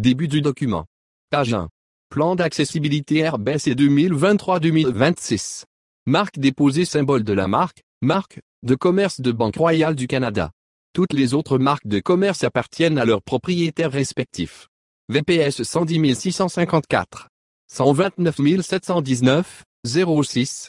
Début du document. Page 1. Plan d'accessibilité RBC 2023-2026. Marque déposée symbole de la marque de commerce de Banque Royale du Canada. Toutes les autres marques de commerce appartiennent à leurs propriétaires respectifs. VPS 110 654. 129 719, 06,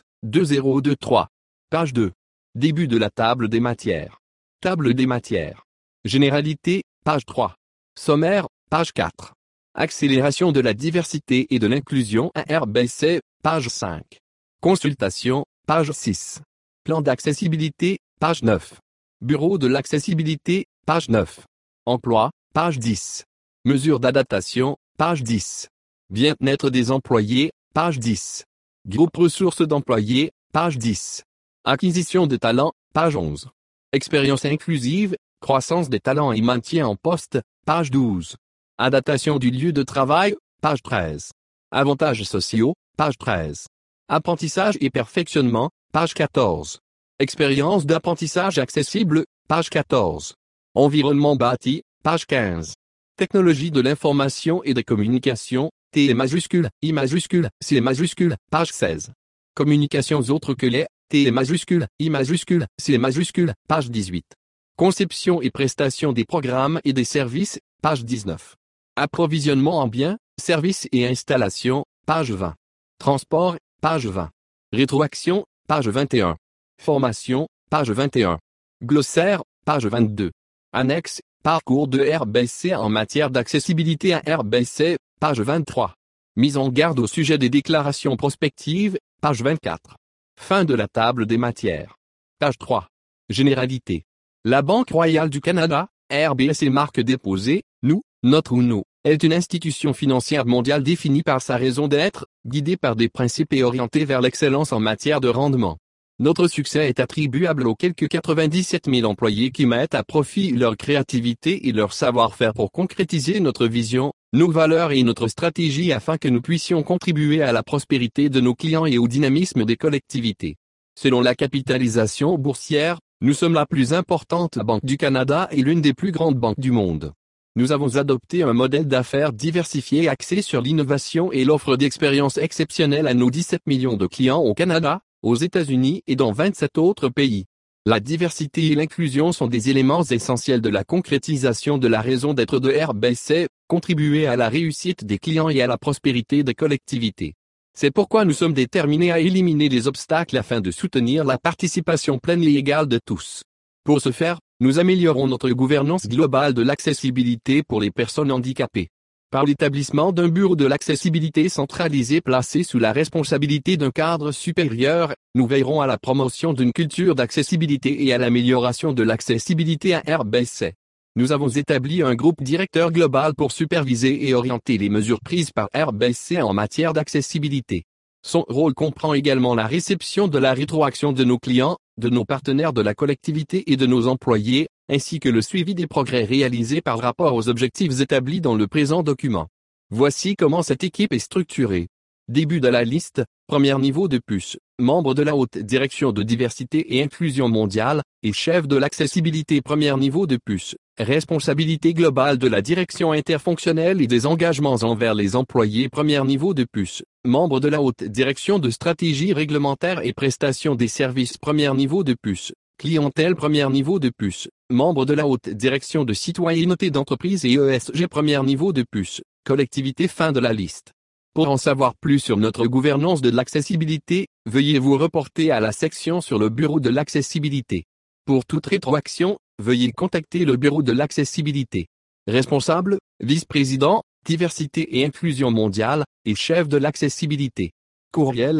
2023. Page 2. Début de la table des matières. Table des matières. Généralité, page 3. Sommaire, page 4. Accélération de la diversité et de l'inclusion à RBC, page 5. Consultation, page 6. Plan d'accessibilité, page 9. Bureau de l'accessibilité, page 9. Emploi, page 10. Mesures d'adaptation, page 10. Bien-être des employés, page 10. Groupe ressources d'employés, page 10. Acquisition de talents, page 11. Expérience inclusive, croissance des talents et maintien en poste, page 12. Adaptation du lieu de travail, page 13. Avantages sociaux, page 13. Apprentissage et perfectionnement, page 14. Expérience d'apprentissage accessible, page 14. Environnement bâti, page 15. Technologie de l'information et des communications, T majuscule, I majuscule, C majuscule, page 16. Communications autres que les, T majuscule, I majuscule, C majuscule, page 18. Conception et prestation des programmes et des services, page 19. Approvisionnement en biens, services et installations, page 20. Transport, page 20. Rétroaction, page 21. Formation, page 21. Glossaire, page 22. Annexe, parcours de RBC en matière d'accessibilité à RBC, page 23. Mise en garde au sujet des déclarations prospectives, page 24. Fin de la table des matières. Page 3. Généralité. La Banque Royale du Canada, RBC marque déposée, nous, notre ou nous, est une institution financière mondiale définie par sa raison d'être, guidée par des principes et orientée vers l'excellence en matière de rendement. Notre succès est attribuable aux quelques 97 000 employés qui mettent à profit leur créativité et leur savoir-faire pour concrétiser notre vision, nos valeurs et notre stratégie afin que nous puissions contribuer à la prospérité de nos clients et au dynamisme des collectivités. Selon la capitalisation boursière, nous sommes la plus importante banque du Canada et l'une des plus grandes banques du monde. Nous avons adopté un modèle d'affaires diversifié axé sur l'innovation et l'offre d'expériences exceptionnelles à nos 17 millions de clients au Canada, aux États-Unis et dans 27 autres pays. La diversité et l'inclusion sont des éléments essentiels de la concrétisation de la raison d'être de RBC, contribuer à la réussite des clients et à la prospérité des collectivités. C'est pourquoi nous sommes déterminés à éliminer les obstacles afin de soutenir la participation pleine et égale de tous. Pour ce faire, nous améliorons notre gouvernance globale de l'accessibilité pour les personnes handicapées. Par l'établissement d'un bureau de l'accessibilité centralisé placé sous la responsabilité d'un cadre supérieur, nous veillerons à la promotion d'une culture d'accessibilité et à l'amélioration de l'accessibilité à RBC. Nous avons établi un groupe directeur global pour superviser et orienter les mesures prises par RBC en matière d'accessibilité. Son rôle comprend également la réception de la rétroaction de nos clients, de nos partenaires de la collectivité et de nos employés, ainsi que le suivi des progrès réalisés par rapport aux objectifs établis dans le présent document. Voici comment cette équipe est structurée. Début de la liste, premier niveau de puce, membre de la haute direction de diversité et inclusion mondiale, et chef de l'accessibilité premier niveau de puce, responsabilité globale de la direction interfonctionnelle et des engagements envers les employés premier niveau de puce, membre de la haute direction de stratégie réglementaire et prestation des services premier niveau de puce, clientèle premier niveau de puce, membre de la haute direction de citoyenneté d'entreprise et ESG premier niveau de puce, collectivité fin de la liste. Pour en savoir plus sur notre gouvernance de l'accessibilité, veuillez vous reporter à la section sur le bureau de l'accessibilité. Pour toute rétroaction, veuillez contacter le bureau de l'accessibilité. Responsable, vice-président, diversité et inclusion mondiale, et chef de l'accessibilité. Courriel,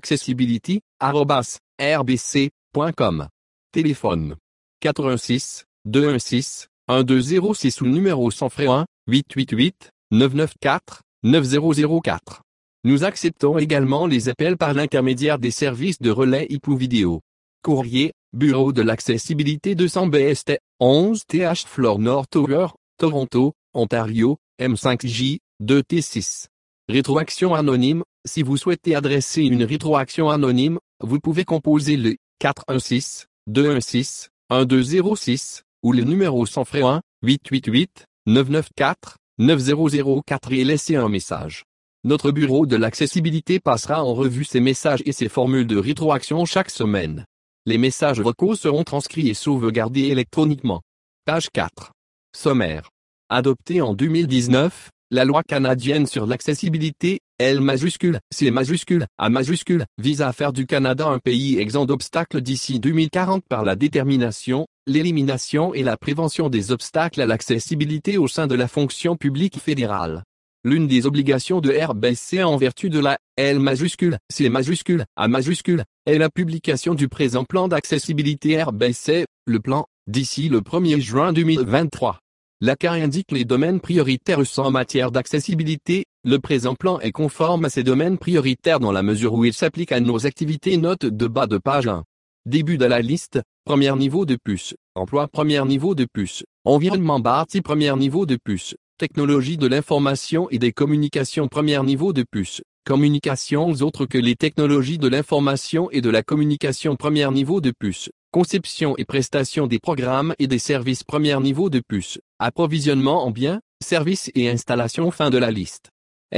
accessibility@rbc.com. Téléphone. 86 216 1206 ou numéro sans frais 1 888 994 9004. Nous acceptons également les appels par l'intermédiaire des services de relais IPU vidéo. Courrier, Bureau de l'accessibilité 200 BST, 11 TH Flore Nord Tower, Toronto, Ontario, M5J, 2T6. Rétroaction anonyme, si vous souhaitez adresser une rétroaction anonyme, vous pouvez composer le 416 216 1206 ou le numéro sans frais 1 888 994 9004 et laisser un message. Notre bureau de l'accessibilité passera en revue ces messages et ces formules de rétroaction chaque semaine. Les messages vocaux seront transcrits et sauvegardés électroniquement. Page 4. Sommaire. Adoptée en 2019, la loi canadienne sur l'accessibilité, L majuscule, C majuscule, A majuscule, vise à faire du Canada un pays exempt d'obstacles d'ici 2040 par la détermination, l'élimination et la prévention des obstacles à l'accessibilité au sein de la fonction publique fédérale. L'une des obligations de RBC en vertu de la L majuscule, C majuscule, A majuscule, est la publication du présent plan d'accessibilité RBC, le plan, d'ici le 1er juin 2023. L'ACA indique les domaines prioritaires en matière d'accessibilité. Le présent plan est conforme à ces domaines prioritaires dans la mesure où il s'applique à nos activités. Note de bas de page 1. Début de la liste, premier niveau de puce, emploi premier niveau de puce, environnement bâti premier niveau de puce, technologie de l'information et des communications premier niveau de puce, communications autres que les technologies de l'information et de la communication premier niveau de puce, conception et prestation des programmes et des services premier niveau de puce, approvisionnement en biens, services et installations. Fin de la liste.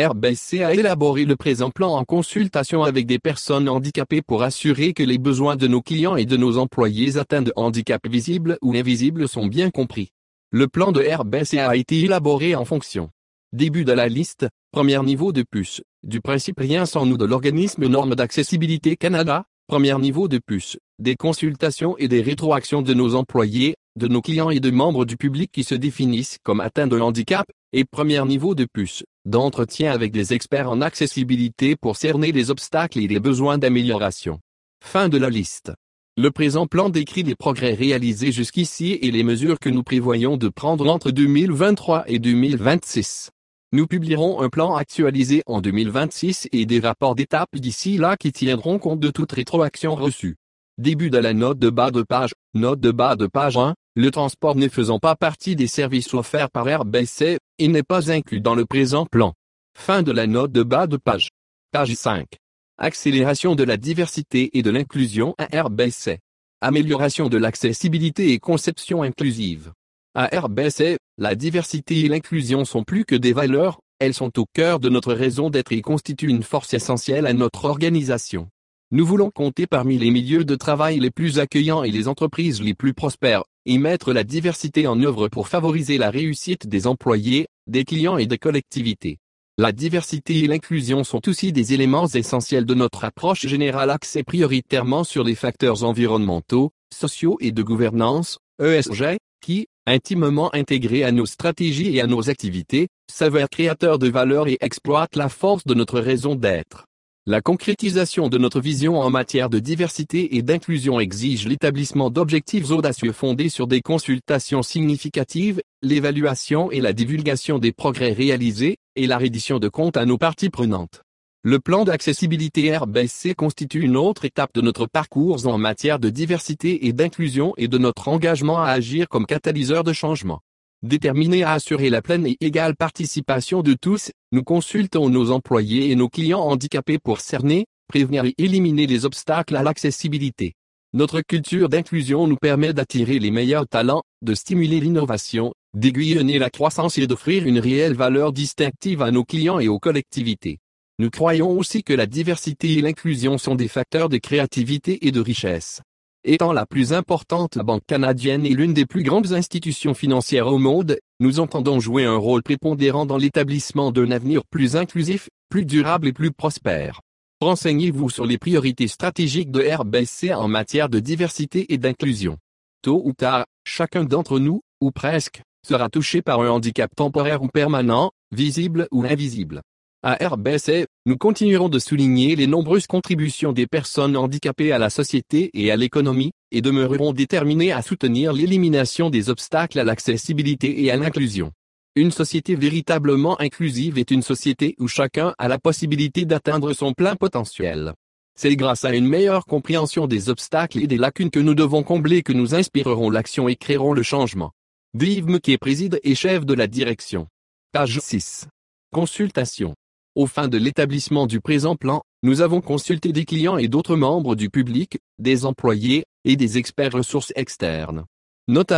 RBC a élaboré le présent plan en consultation avec des personnes handicapées pour assurer que les besoins de nos clients et de nos employés atteints de handicap visible ou invisible sont bien compris. Le plan de RBC a été élaboré en fonction. Début de la liste, premier niveau de puce, du principe Rien sans nous de l'organisme Normes d'accessibilité Canada, premier niveau de puce, des consultations et des rétroactions de nos employés, de nos clients et de membres du public qui se définissent comme atteints de handicap, et premier niveau de puce, d'entretien avec des experts en accessibilité pour cerner les obstacles et les besoins d'amélioration. Fin de la liste. Le présent plan décrit les progrès réalisés jusqu'ici et les mesures que nous prévoyons de prendre entre 2023 et 2026. Nous publierons un plan actualisé en 2026 et des rapports d'étape d'ici là qui tiendront compte de toute rétroaction reçue. Début de la note de bas de page 1, le transport ne faisant pas partie des services offerts par RBC, il n'est pas inclus dans le présent plan. Fin de la note de bas de page. Page 5. Accélération de la diversité et de l'inclusion à RBC. Amélioration de l'accessibilité et conception inclusive. À RBC, la diversité et l'inclusion sont plus que des valeurs, elles sont au cœur de notre raison d'être et constituent une force essentielle à notre organisation. Nous voulons compter parmi les milieux de travail les plus accueillants et les entreprises les plus prospères, et mettre la diversité en œuvre pour favoriser la réussite des employés, des clients et des collectivités. La diversité et l'inclusion sont aussi des éléments essentiels de notre approche générale axée prioritairement sur les facteurs environnementaux, sociaux et de gouvernance, ESG, qui, intimement intégrés à nos stratégies et à nos activités, s'avèrent créateurs de valeur et exploitent la force de notre raison d'être. La concrétisation de notre vision en matière de diversité et d'inclusion exige l'établissement d'objectifs audacieux fondés sur des consultations significatives, l'évaluation et la divulgation des progrès réalisés, et la reddition de comptes à nos parties prenantes. Le plan d'accessibilité RBC constitue une autre étape de notre parcours en matière de diversité et d'inclusion et de notre engagement à agir comme catalyseur de changement. Déterminés à assurer la pleine et égale participation de tous, nous consultons nos employés et nos clients handicapés pour cerner, prévenir et éliminer les obstacles à l'accessibilité. Notre culture d'inclusion nous permet d'attirer les meilleurs talents, de stimuler l'innovation, d'aiguillonner la croissance et d'offrir une réelle valeur distinctive à nos clients et aux collectivités. Nous croyons aussi que la diversité et l'inclusion sont des facteurs de créativité et de richesse. Étant la plus importante banque canadienne et l'une des plus grandes institutions financières au monde, nous entendons jouer un rôle prépondérant dans l'établissement d'un avenir plus inclusif, plus durable et plus prospère. Renseignez-vous sur les priorités stratégiques de RBC en matière de diversité et d'inclusion. Tôt ou tard, chacun d'entre nous, ou presque, sera touché par un handicap temporaire ou permanent, visible ou invisible. À RBC, nous continuerons de souligner les nombreuses contributions des personnes handicapées à la société et à l'économie, et demeurerons déterminés à soutenir l'élimination des obstacles à l'accessibilité et à l'inclusion. Une société véritablement inclusive est une société où chacun a la possibilité d'atteindre son plein potentiel. C'est grâce à une meilleure compréhension des obstacles et des lacunes que nous devons combler que nous inspirerons l'action et créerons le changement. Dave McKay préside et chef de la direction. Page 6. Consultation. Aux fins de l'établissement du présent plan, nous avons consulté des clients et d'autres membres du public, des employés, et des experts ressources externes. Notamment,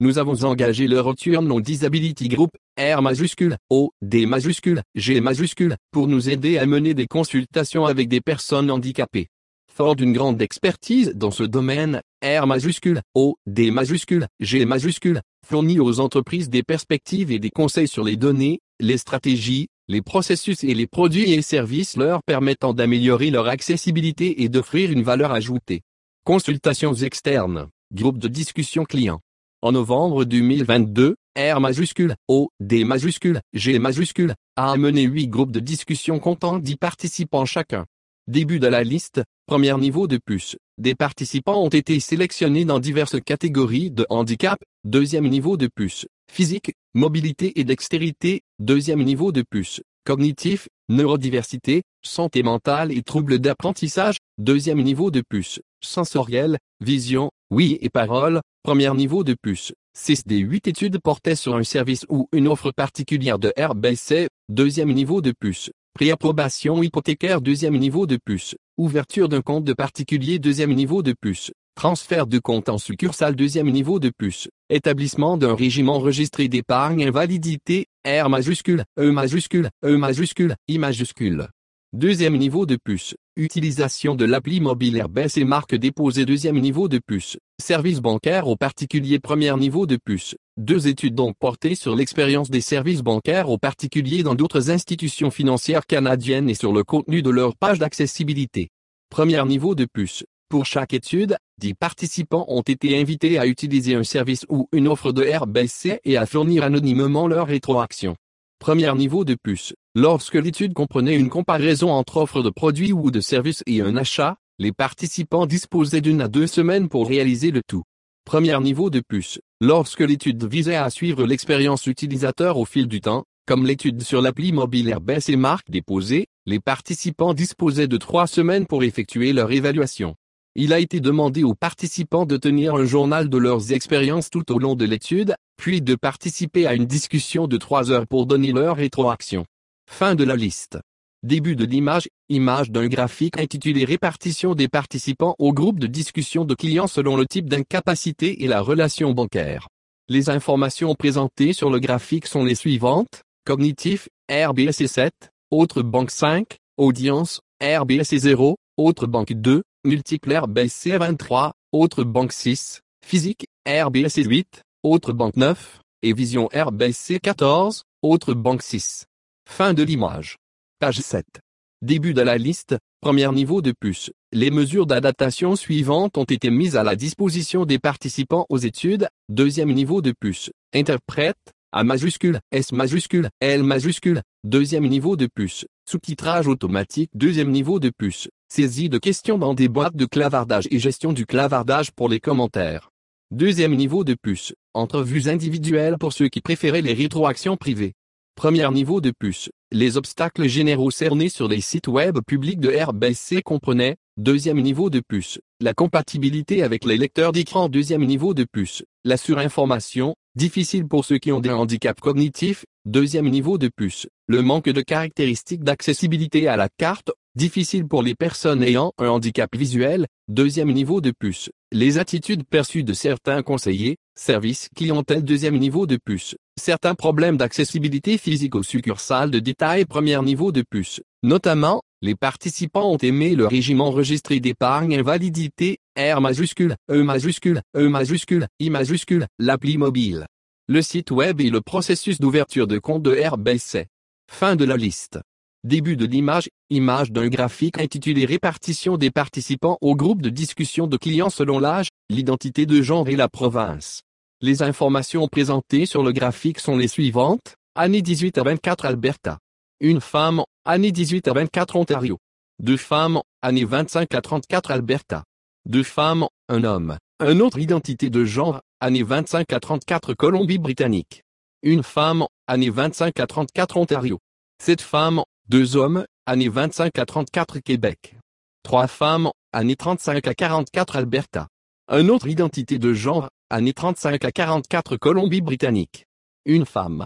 Nous avons engagé le Return on Disability Group, R majuscule, O, D majuscule, G majuscule, pour nous aider à mener des consultations avec des personnes handicapées. Fort d'une grande expertise dans ce domaine, R majuscule, O, D majuscule, G majuscule, fournit aux entreprises des perspectives et des conseils sur les données, les stratégies, les processus et les produits et services leur permettant d'améliorer leur accessibilité et d'offrir une valeur ajoutée. Consultations externes, groupe de discussion client. En novembre 2022, R majuscule, O, D majuscule, G majuscule, a amené 8 groupes de discussion comptant 10 participants chacun. Début de la liste, premier niveau de puce. Des participants ont été sélectionnés dans diverses catégories de handicap. Deuxième niveau de puce. Physique, mobilité et dextérité. Deuxième niveau de puce. Cognitif, neurodiversité, santé mentale et troubles d'apprentissage. Deuxième niveau de puce. Sensoriel, vision, oui et parole. Premier niveau de puce. 6 des 8 études portaient sur un service ou une offre particulière de RBC. Deuxième niveau de puce. Préapprobation hypothécaire. Deuxième niveau de puce. Ouverture d'un compte de particulier. Deuxième niveau de puce. Transfert de compte en succursale. Deuxième niveau de puce. Établissement d'un régime enregistré d'épargne invalidité. R majuscule, E majuscule, E majuscule, I majuscule. Deuxième niveau de puce. Utilisation de l'appli mobile RBC et marque déposée. Deuxième niveau de puce. Services bancaires aux particuliers. Premier niveau de puce. 2 études donc portées sur l'expérience des services bancaires aux particuliers dans d'autres institutions financières canadiennes et sur le contenu de leur page d'accessibilité. Premier niveau de puce. Pour chaque étude, 10 participants ont été invités à utiliser un service ou une offre de RBC et à fournir anonymement leur rétroaction. Premier niveau de puce. Lorsque l'étude comprenait une comparaison entre offres de produits ou de services et un achat, les participants disposaient d'1 à 2 semaines pour réaliser le tout. Premier niveau de puce. Lorsque l'étude visait à suivre l'expérience utilisateur au fil du temps, comme l'étude sur l'appli mobile RBC marque déposée, les participants disposaient de 3 semaines pour effectuer leur évaluation. Il a été demandé aux participants de tenir un journal de leurs expériences tout au long de l'étude, puis de participer à une discussion de 3 heures pour donner leur rétroaction. Fin de la liste. Début de l'image, image d'un graphique intitulé Répartition des participants au groupe de discussion de clients selon le type d'incapacité et la relation bancaire. Les informations présentées sur le graphique sont les suivantes. Cognitif, RBC 7, autre banque 5, audience, RBC 0, autre banque 2, multiple RBC 23, autre banque 6, physique, RBC 8, autre banque 9, et vision RBC 14, autre banque 6. Fin de l'image. Page 7. Début de la liste, premier niveau de puce. Les mesures d'adaptation suivantes ont été mises à la disposition des participants aux études. Deuxième niveau de puce. Interprète, A majuscule, S majuscule, L majuscule. Deuxième niveau de puce. Sous-titrage automatique. Deuxième niveau de puce. Saisie de questions dans des boîtes de clavardage et gestion du clavardage pour les commentaires. Deuxième niveau de puce. Entrevues individuelles pour ceux qui préféraient les rétroactions privées. Premier niveau de puce. Les obstacles généraux cernés sur les sites web publics de RBC comprenaient. Deuxième niveau de puce. La compatibilité avec les lecteurs d'écran. Deuxième niveau de puce. La surinformation, difficile pour ceux qui ont des handicaps cognitifs. Deuxième niveau de puce. Le manque de caractéristiques d'accessibilité à la carte, difficile pour les personnes ayant un handicap visuel. Deuxième niveau de puce. Les attitudes perçues de certains conseillers, service clientèle. Deuxième niveau de puce. Certains problèmes d'accessibilité physique aux succursales de détail. Premier niveau de puce. Notamment, les participants ont aimé le régime enregistré d'épargne invalidité, R majuscule, E majuscule, E majuscule, I majuscule, l'appli mobile. Le site web et le processus d'ouverture de compte de RBC. Fin de la liste. Début de l'image, image d'un graphique intitulé Répartition des participants au groupe de discussion de clients selon l'âge, l'identité de genre et la province. Les informations présentées sur le graphique sont les suivantes. Année 18 à 24 Alberta. Une femme, année 18 à 24 Ontario. 2 femmes, année 25 à 34 Alberta. 2 femmes, un homme. Un autre identité de genre, année 25 à 34 Colombie-Britannique. Une femme, année 25 à 34 Ontario. 7 femmes, 2 hommes, année 25 à 34 Québec. 3 femmes, année 35 à 44 Alberta. Un autre identité de genre, année 35 à 44 Colombie-Britannique. Une femme.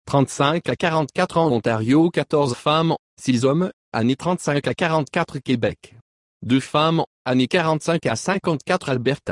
35 à 44 ans Ontario. 14 femmes, 6 hommes, année 35 à 44 Québec. 2 femmes, année 45 à 54 Alberta.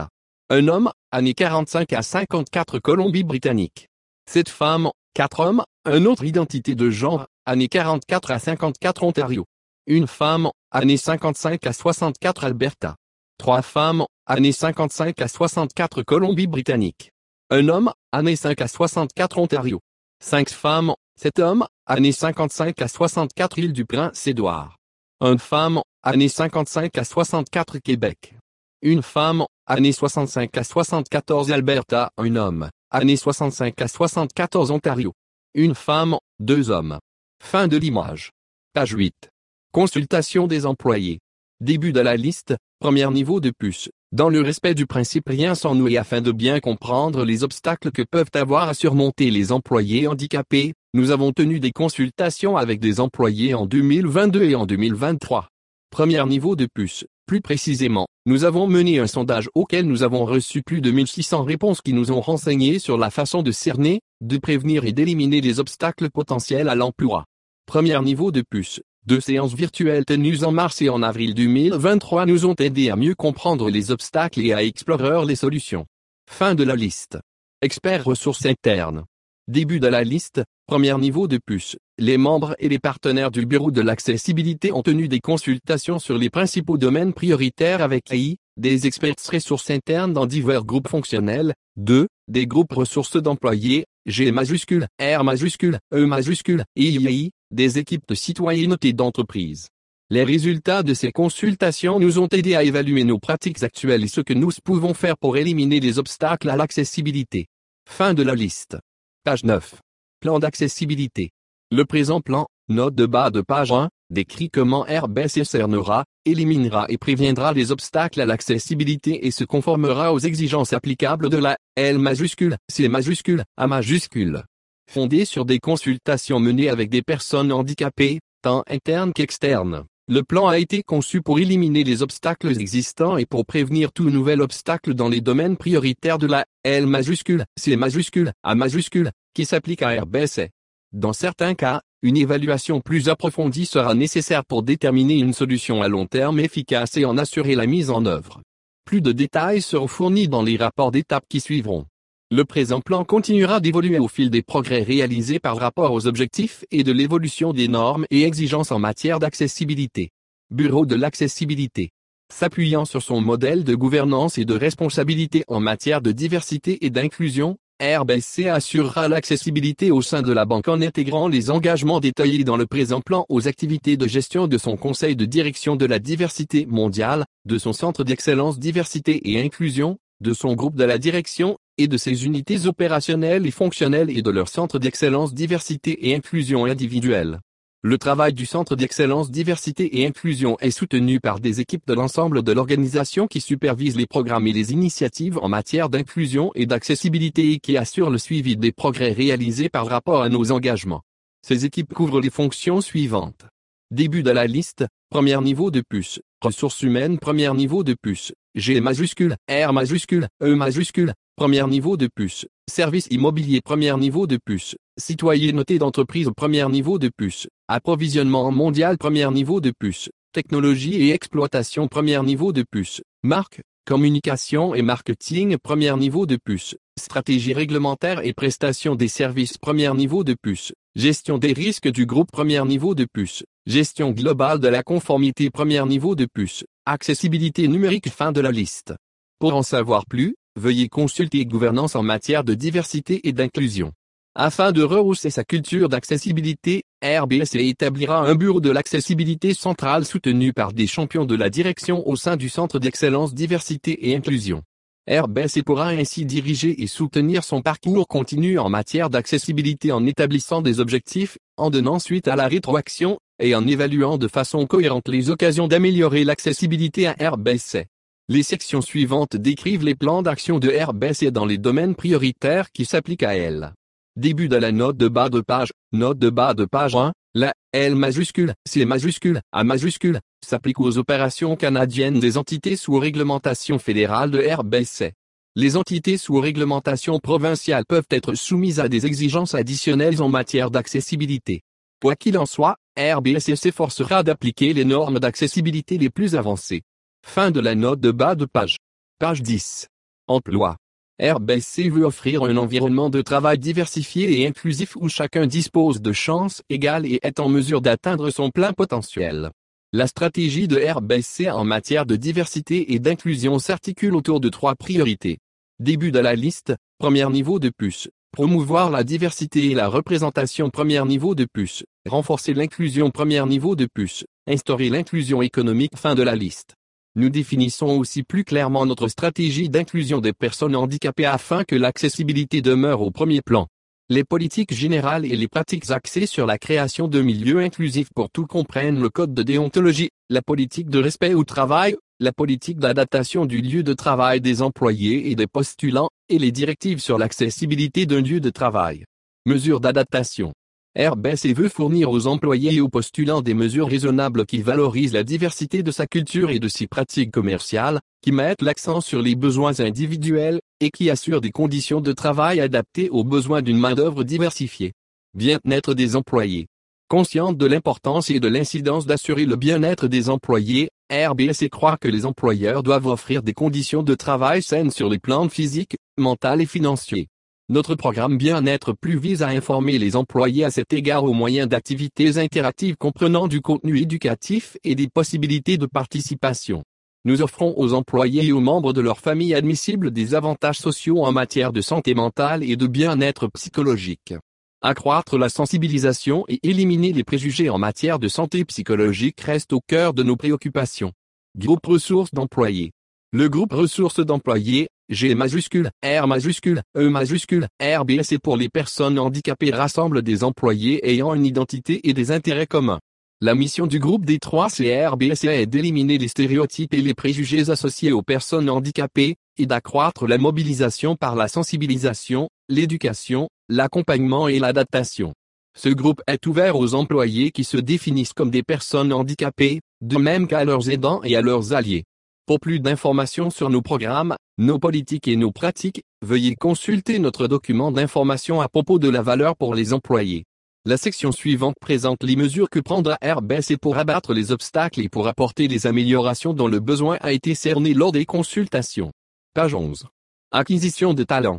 Un homme, années 45 à 54 Colombie-Britannique. 7 femmes, 4 hommes, un autre identité de genre, années 44 à 54 Ontario. Une femme, années 55 à 64 Alberta. 3 femmes, années 55 à 64 Colombie-Britannique. Un homme, années 5 à 64 Ontario. 5 femmes, 7 hommes, années 55 à 64 Île du Prince-Édouard. Une femme, années 55 à 64 Québec. Une femme, années 65 à 74 Alberta. Un homme, années 65 à 74 Ontario. Une femme, 2 hommes. Fin de l'image. Page 8. Consultation des employés. Début de la liste, premier niveau de puce. Dans le respect du principe rien sans nous et afin de bien comprendre les obstacles que peuvent avoir à surmonter les employés handicapés, nous avons tenu des consultations avec des employés en 2022 et en 2023. Premier niveau de puce. Plus précisément, nous avons mené un sondage auquel nous avons reçu plus de 1600 réponses qui nous ont renseigné sur la façon de cerner, de prévenir et d'éliminer les obstacles potentiels à l'emploi. Premier niveau de puce. 2 séances virtuelles tenues en mars et en avril 2023 nous ont aidé à mieux comprendre les obstacles et à explorer les solutions. Fin de la liste. Experts ressources internes. Début de la liste, premier niveau de puce. Les membres et les partenaires du Bureau de l'accessibilité ont tenu des consultations sur les principaux domaines prioritaires avec AI, des experts ressources internes dans divers groupes fonctionnels, 2, des groupes ressources d'employés, G majuscule, R majuscule, E majuscule, III, des équipes de citoyenneté d'entreprise. Les résultats de ces consultations nous ont aidés à évaluer nos pratiques actuelles et ce que nous pouvons faire pour éliminer les obstacles à l'accessibilité. Fin de la liste. Page 9. Plan d'accessibilité. Le présent plan, note de bas de page 1, décrit comment RBC cernera, éliminera et préviendra les obstacles à l'accessibilité et se conformera aux exigences applicables de la L majuscule, C majuscule, A majuscule. Fondé sur des consultations menées avec des personnes handicapées, tant internes qu'externes, le plan a été conçu pour éliminer les obstacles existants et pour prévenir tout nouvel obstacle dans les domaines prioritaires de la L majuscule, C majuscule, A majuscule, qui s'applique à RBC. Dans certains cas, une évaluation plus approfondie sera nécessaire pour déterminer une solution à long terme efficace et en assurer la mise en œuvre. Plus de détails seront fournis dans les rapports d'étape qui suivront. Le présent plan continuera d'évoluer au fil des progrès réalisés par rapport aux objectifs et de l'évolution des normes et exigences en matière d'accessibilité. Bureau de l'accessibilité. S'appuyant sur son modèle de gouvernance et de responsabilité en matière de diversité et d'inclusion, RBC assurera l'accessibilité au sein de la banque en intégrant les engagements détaillés dans le présent plan aux activités de gestion de son conseil de direction de la diversité mondiale, de son centre d'excellence diversité et inclusion, de son groupe de la direction, et de ses unités opérationnelles et fonctionnelles et de leur centre d'excellence diversité et inclusion individuelle. Le travail du Centre d'excellence diversité et inclusion est soutenu par des équipes de l'ensemble de l'organisation qui supervisent les programmes et les initiatives en matière d'inclusion et d'accessibilité et qui assurent le suivi des progrès réalisés par rapport à nos engagements. Ces équipes couvrent les fonctions suivantes. Début de la liste, premier niveau de puce, ressources humaines premier niveau de puce, G majuscule, R majuscule, E majuscule, premier niveau de puce, service immobilier premier niveau de puce, citoyenneté d'entreprise premier niveau de puce, approvisionnement mondial premier niveau de puce, technologie et exploitation premier niveau de puce, marque, communication et marketing premier niveau de puce, stratégie réglementaire et prestation des services premier niveau de puce, gestion des risques du groupe premier niveau de puce, gestion globale de la conformité premier niveau de puce, accessibilité numérique fin de la liste. Pour en savoir plus, veuillez consulter Gouvernance en matière de diversité et d'inclusion. Afin de rehausser sa culture d'accessibilité, RBC établira un bureau de l'accessibilité centrale soutenu par des champions de la direction au sein du Centre d'excellence diversité et inclusion. RBC pourra ainsi diriger et soutenir son parcours continu en matière d'accessibilité en établissant des objectifs, en donnant suite à la rétroaction, et en évaluant de façon cohérente les occasions d'améliorer l'accessibilité à RBC. Les sections suivantes décrivent les plans d'action de RBC dans les domaines prioritaires qui s'appliquent à elle. Début de la note de bas de page 1, la L majuscule, C majuscule, A majuscule, s'applique aux opérations canadiennes des entités sous réglementation fédérale de RBC. Les entités sous réglementation provinciale peuvent être soumises à des exigences additionnelles en matière d'accessibilité. Quoi qu'il en soit, RBC s'efforcera d'appliquer les normes d'accessibilité les plus avancées. Fin de la note de bas de page. Page 10. Emploi. RBC veut offrir un environnement de travail diversifié et inclusif où chacun dispose de chances égales et est en mesure d'atteindre son plein potentiel. La stratégie de RBC en matière de diversité et d'inclusion s'articule autour de 3 priorités. Début de la liste, premier niveau de puce. Promouvoir la diversité et la représentation, premier niveau de puce. Renforcer l'inclusion, premier niveau de puce. Instaurer l'inclusion économique, fin de la liste. Nous définissons aussi plus clairement notre stratégie d'inclusion des personnes handicapées afin que l'accessibilité demeure au premier plan. Les politiques générales et les pratiques axées sur la création de milieux inclusifs pour tous comprennent le code de déontologie, la politique de respect au travail, la politique d'adaptation du lieu de travail des employés et des postulants, et les directives sur l'accessibilité d'un lieu de travail. Mesures d'adaptation. RBC veut fournir aux employés et aux postulants des mesures raisonnables qui valorisent la diversité de sa culture et de ses pratiques commerciales, qui mettent l'accent sur les besoins individuels, et qui assurent des conditions de travail adaptées aux besoins d'une main-d'œuvre diversifiée. Bien-être des employés. Consciente de l'importance et de l'incidence d'assurer le bien-être des employés, RBC croit que les employeurs doivent offrir des conditions de travail saines sur les plans physiques, mental et financiers. Notre programme Bien-être Plus vise à informer les employés à cet égard au moyen d'activités interactives comprenant du contenu éducatif et des possibilités de participation. Nous offrons aux employés et aux membres de leur famille admissibles des avantages sociaux en matière de santé mentale et de bien-être psychologique. Accroître la sensibilisation et éliminer les préjugés en matière de santé psychologique reste au cœur de nos préoccupations. Groupe ressources d'employés. Le groupe ressources d'employés, G majuscule, R majuscule, E majuscule, RBC pour les personnes handicapées rassemble des employés ayant une identité et des intérêts communs. La mission du groupe des 3C RBC est d'éliminer les stéréotypes et les préjugés associés aux personnes handicapées, et d'accroître la mobilisation par la sensibilisation, l'éducation, l'accompagnement et l'adaptation. Ce groupe est ouvert aux employés qui se définissent comme des personnes handicapées, de même qu'à leurs aidants et à leurs alliés. Pour plus d'informations sur nos programmes, nos politiques et nos pratiques, veuillez consulter notre document d'information à propos de la valeur pour les employés. La section suivante présente les mesures que prendra RBC pour abattre les obstacles et pour apporter les améliorations dont le besoin a été cerné lors des consultations. Page 11. Acquisition de talents.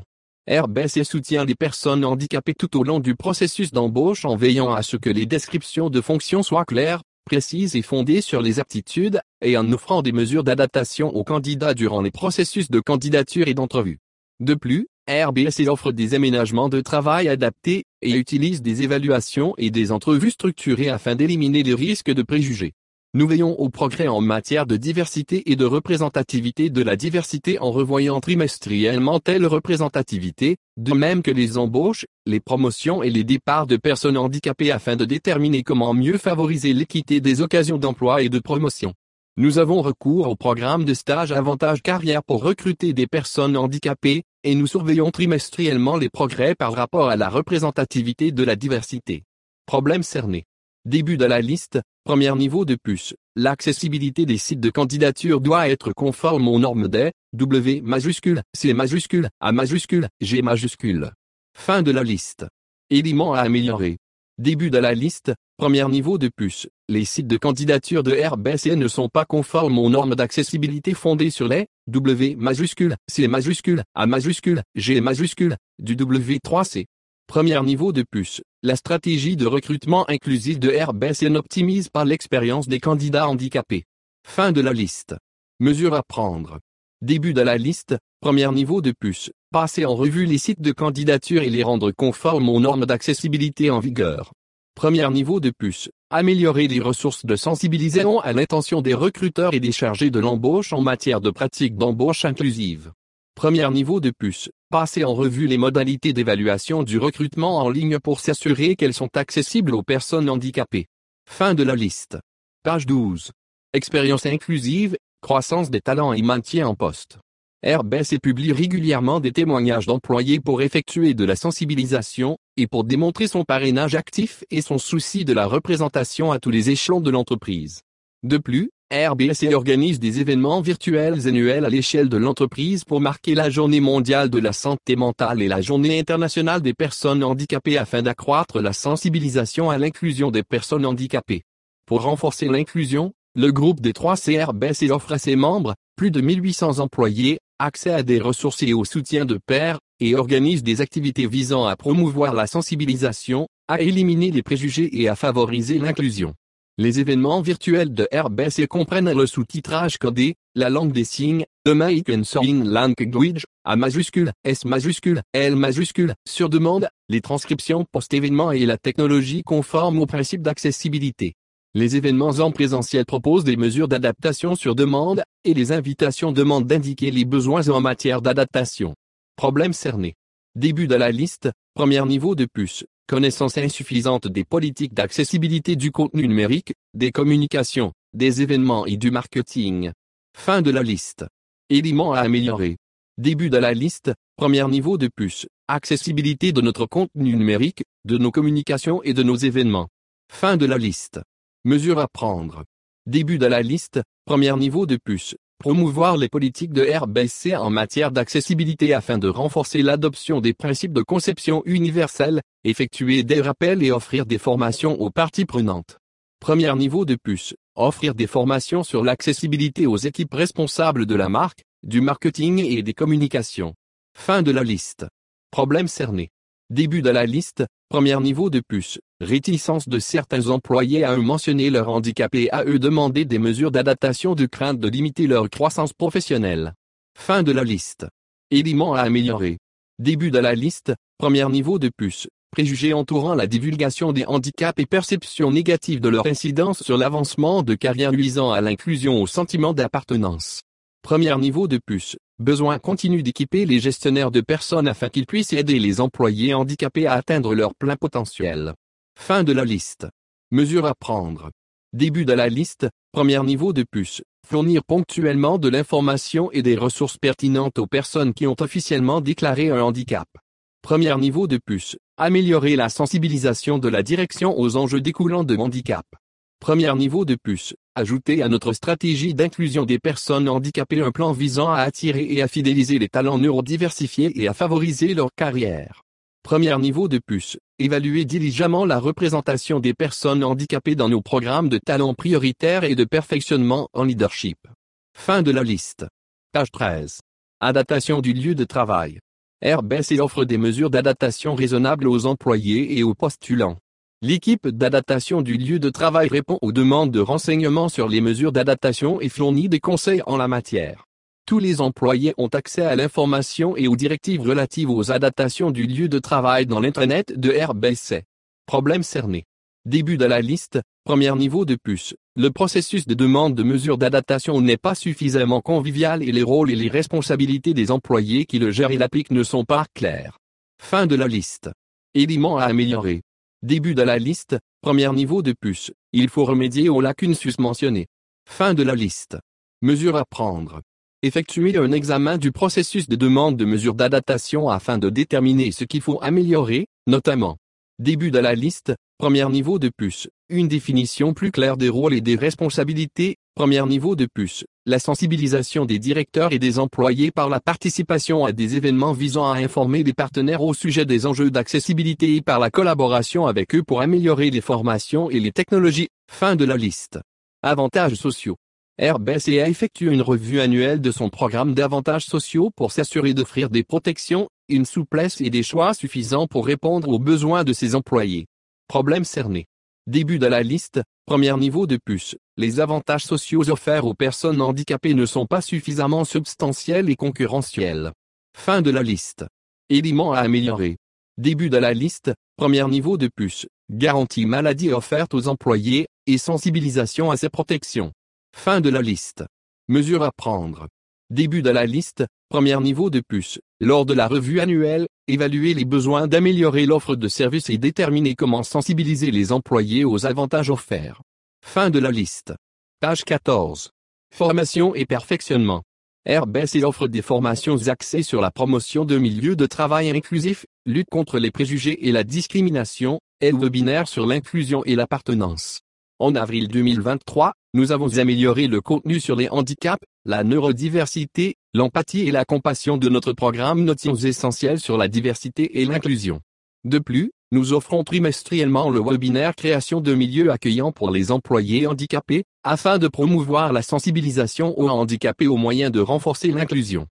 RBC soutient les personnes handicapées tout au long du processus d'embauche en veillant à ce que les descriptions de fonctions soient claires, précises et fondées sur les aptitudes, et en offrant des mesures d'adaptation aux candidats durant les processus de candidature et d'entrevue. De plus, RBC offre des aménagements de travail adaptés, et utilise des évaluations et des entrevues structurées afin d'éliminer les risques de préjugés. Nous veillons au progrès en matière de diversité et de représentativité de la diversité en revoyant trimestriellement telle représentativité, de même que les embauches, les promotions et les départs de personnes handicapées afin de déterminer comment mieux favoriser l'équité des occasions d'emploi et de promotion. Nous avons recours au programme de stage Avantage Carrière pour recruter des personnes handicapées, et nous surveillons trimestriellement les progrès par rapport à la représentativité de la diversité. Problème cerné. Début de la liste, premier niveau de puce. L'accessibilité des sites de candidature doit être conforme aux normes des W majuscule, C majuscule, A majuscule, G majuscule. Fin de la liste. Éléments à améliorer. Début de la liste, premier niveau de puce. Les sites de candidature de RBC ne sont pas conformes aux normes d'accessibilité fondées sur les W majuscule, C majuscule, A majuscule, G majuscule, du W3C. Premier niveau de puce. La stratégie de recrutement inclusif de RBC n'optimise pas l'expérience des candidats handicapés. Fin de la liste. Mesures à prendre. Début de la liste, premier niveau de puce. Passer en revue les sites de candidature et les rendre conformes aux normes d'accessibilité en vigueur. Premier niveau de puce. Améliorer les ressources de sensibilisation à l'intention des recruteurs et des chargés de l'embauche en matière de pratiques d'embauche inclusive. Premier niveau de puce. Passer en revue les modalités d'évaluation du recrutement en ligne pour s'assurer qu'elles sont accessibles aux personnes handicapées. Fin de la liste. Page 12. Expérience inclusive, croissance des talents et maintien en poste. RBC publie régulièrement des témoignages d'employés pour effectuer de la sensibilisation, et pour démontrer son parrainage actif et son souci de la représentation à tous les échelons de l'entreprise. De plus, RBC organise des événements virtuels annuels à l'échelle de l'entreprise pour marquer la Journée mondiale de la santé mentale et la Journée internationale des personnes handicapées afin d'accroître la sensibilisation à l'inclusion des personnes handicapées. Pour renforcer l'inclusion, le groupe des 3C RBC offre à ses membres, plus de 1800 employés, accès à des ressources et au soutien de pairs, et organise des activités visant à promouvoir la sensibilisation, à éliminer les préjugés et à favoriser l'inclusion. Les événements virtuels de RBC comprennent le sous-titrage codé, la langue des signes, American Sign Language, A majuscule, S majuscule, L majuscule, sur demande, les transcriptions post-événement et la technologie conforme aux principes d'accessibilité. Les événements en présentiel proposent des mesures d'adaptation sur demande, et les invitations demandent d'indiquer les besoins en matière d'adaptation. Problème cerné. Début de la liste, premier niveau de puce, connaissance insuffisante des politiques d'accessibilité du contenu numérique, des communications, des événements et du marketing. Fin de la liste. Éléments à améliorer. Début de la liste, premier niveau de puce, accessibilité de notre contenu numérique, de nos communications et de nos événements. Fin de la liste. Mesures à prendre. Début de la liste, premier niveau de puce. Promouvoir les politiques de RBC en matière d'accessibilité afin de renforcer l'adoption des principes de conception universelle, effectuer des rappels et offrir des formations aux parties prenantes. Premier niveau de puce. Offrir des formations sur l'accessibilité aux équipes responsables de la marque, du marketing et des communications. Fin de la liste. Problème cerné. Début de la liste, premier niveau de puce. Réticence de certains employés à eux mentionner leur handicap et à eux demander des mesures d'adaptation de crainte de limiter leur croissance professionnelle. Fin de la liste. Éléments à améliorer. Début de la liste, premier niveau de puce. Préjugés entourant la divulgation des handicaps et perception négative de leur incidence sur l'avancement de carrière nuisant à l'inclusion au sentiment d'appartenance. Premier niveau de puce. Besoin continu d'équiper les gestionnaires de personnes afin qu'ils puissent aider les employés handicapés à atteindre leur plein potentiel. Fin de la liste. Mesures à prendre. Début de la liste, premier niveau de puce. Fournir ponctuellement de l'information et des ressources pertinentes aux personnes qui ont officiellement déclaré un handicap. Premier niveau de puce. Améliorer la sensibilisation de la direction aux enjeux découlant de handicap. Premier niveau de puce. Ajouter à notre stratégie d'inclusion des personnes handicapées un plan visant à attirer et à fidéliser les talents neurodiversifiés et à favoriser leur carrière. Premier niveau de puce. Évaluer diligemment la représentation des personnes handicapées dans nos programmes de talents prioritaires et de perfectionnement en leadership. Fin de la liste. Page 13. Adaptation du lieu de travail. RBC offre des mesures d'adaptation raisonnables aux employés et aux postulants. L'équipe d'adaptation du lieu de travail répond aux demandes de renseignements sur les mesures d'adaptation et fournit des conseils en la matière. Tous les employés ont accès à l'information et aux directives relatives aux adaptations du lieu de travail dans l'intranet de RBC. Problème cerné. Début de la liste, premier niveau de puce. Le processus de demande de mesures d'adaptation n'est pas suffisamment convivial et les rôles et les responsabilités des employés qui le gèrent et l'appliquent ne sont pas clairs. Fin de la liste. Éléments à améliorer. Début de la liste, premier niveau de puce. Il faut remédier aux lacunes susmentionnées. Fin de la liste. Mesures à prendre. Effectuer un examen du processus de demande de mesures d'adaptation afin de déterminer ce qu'il faut améliorer, notamment. Début de la liste, premier niveau de puce. Une définition plus claire des rôles et des responsabilités, premier niveau de puce. La sensibilisation des directeurs et des employés par la participation à des événements visant à informer les partenaires au sujet des enjeux d'accessibilité et par la collaboration avec eux pour améliorer les formations et les technologies. Fin de la liste. Avantages sociaux. RBC a effectué une revue annuelle de son programme d'avantages sociaux pour s'assurer d'offrir des protections, une souplesse et des choix suffisants pour répondre aux besoins de ses employés. Problème cerné. Début de la liste, premier niveau de puce. Les avantages sociaux offerts aux personnes handicapées ne sont pas suffisamment substantiels et concurrentiels. Fin de la liste. Éléments à améliorer. Début de la liste, premier niveau de puce. Garantie maladie offerte aux employés, et sensibilisation à ces protections. Fin de la liste. Mesures à prendre. Début de la liste, premier niveau de puce. Lors de la revue annuelle, évaluer les besoins d'améliorer l'offre de services et déterminer comment sensibiliser les employés aux avantages offerts. Fin de la liste. Page 14. Formation et perfectionnement. RBC offre des formations axées sur la promotion de milieux de travail inclusifs, lutte contre les préjugés et la discrimination, et webinaires sur l'inclusion et l'appartenance. En avril 2023, nous avons amélioré le contenu sur les handicaps, la neurodiversité, l'empathie et la compassion de notre programme Notions essentielles sur la diversité et l'inclusion. De plus, nous offrons trimestriellement le webinaire Création de milieux accueillants pour les employés handicapés, afin de promouvoir la sensibilisation aux handicapés au moyen de renforcer l'inclusion.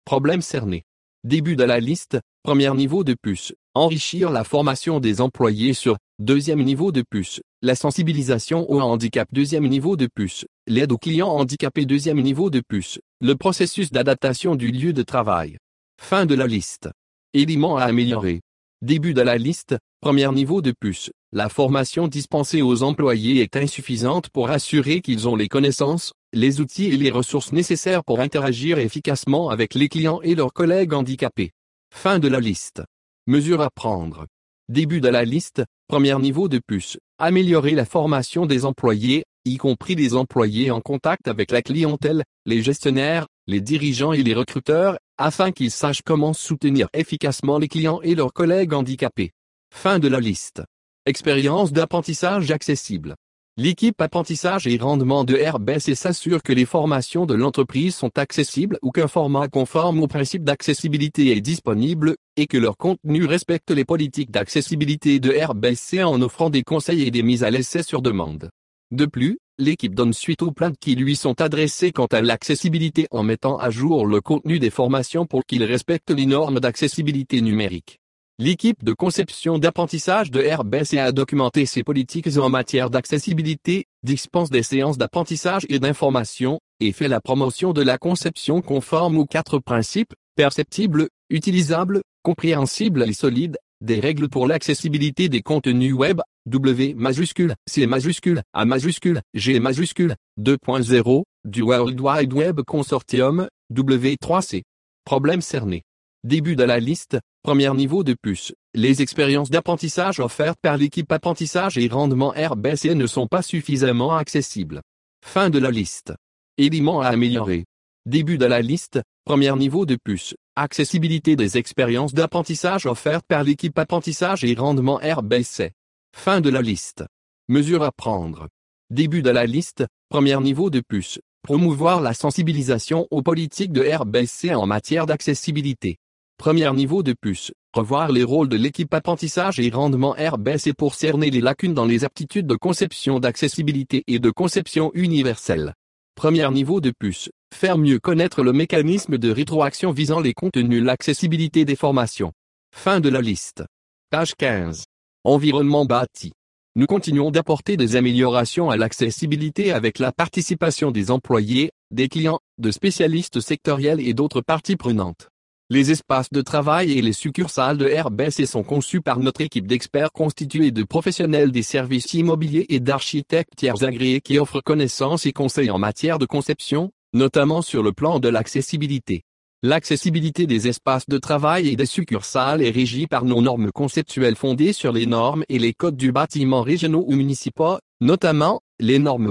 Problème cerné. Début de la liste, premier niveau de puce. Enrichir la formation des employés sur, deuxième niveau de puce. La sensibilisation au handicap, deuxième niveau de puce. L'aide aux clients handicapés, deuxième niveau de puce. Le processus d'adaptation du lieu de travail. Fin de la liste. Éléments à améliorer. Début de la liste, premier niveau de puce. La formation dispensée aux employés est insuffisante pour assurer qu'ils ont les connaissances, les outils et les ressources nécessaires pour interagir efficacement avec les clients et leurs collègues handicapés. Fin de la liste. Mesures à prendre. Début de la liste, premier niveau de puce. Améliorer la formation des employés, y compris les employés en contact avec la clientèle, les gestionnaires, les dirigeants et les recruteurs, afin qu'ils sachent comment soutenir efficacement les clients et leurs collègues handicapés. Fin de la liste. Expérience d'apprentissage accessible. L'équipe apprentissage et rendement de RBC s'assure que les formations de l'entreprise sont accessibles ou qu'un format conforme aux principes d'accessibilité est disponible, et que leur contenu respecte les politiques d'accessibilité de RBC en offrant des conseils et des mises à l'essai sur demande. De plus, l'équipe donne suite aux plaintes qui lui sont adressées quant à l'accessibilité en mettant à jour le contenu des formations pour qu'il respecte les normes d'accessibilité numérique. L'équipe de conception d'apprentissage de RBC a documenté ses politiques en matière d'accessibilité, dispense des séances d'apprentissage et d'information, et fait la promotion de la conception conforme aux 4 principes, perceptible, utilisable, compréhensible et solide, des règles pour l'accessibilité des contenus web, W majuscule, C majuscule, A majuscule, G majuscule, 2.0, du World Wide Web Consortium, W3C. Problème cerné. Début de la liste, premier niveau de puce. Les expériences d'apprentissage offertes par l'équipe apprentissage et rendement RBC ne sont pas suffisamment accessibles. Fin de la liste. Éléments à améliorer. Début de la liste, premier niveau de puce. Accessibilité des expériences d'apprentissage offertes par l'équipe apprentissage et rendement RBC. Fin de la liste. Mesures à prendre. Début de la liste, premier niveau de puce. Promouvoir la sensibilisation aux politiques de RBC en matière d'accessibilité. Premier niveau de puce. Revoir les rôles de l'équipe apprentissage et rendement RBC pour cerner les lacunes dans les aptitudes de conception d'accessibilité et de conception universelle. Premier niveau de puce. Faire mieux connaître le mécanisme de rétroaction visant les contenus, l'accessibilité des formations. Fin de la liste. Page 15. Environnement bâti. Nous continuons d'apporter des améliorations à l'accessibilité avec la participation des employés, des clients, de spécialistes sectoriels et d'autres parties prenantes. Les espaces de travail et les succursales de RBC sont conçus par notre équipe d'experts constituée de professionnels des services immobiliers et d'architectes tiers agréés qui offrent connaissances et conseils en matière de conception, notamment sur le plan de l'accessibilité. L'accessibilité des espaces de travail et des succursales est régie par nos normes conceptuelles fondées sur les normes et les codes du bâtiment régionaux ou municipaux, notamment les normes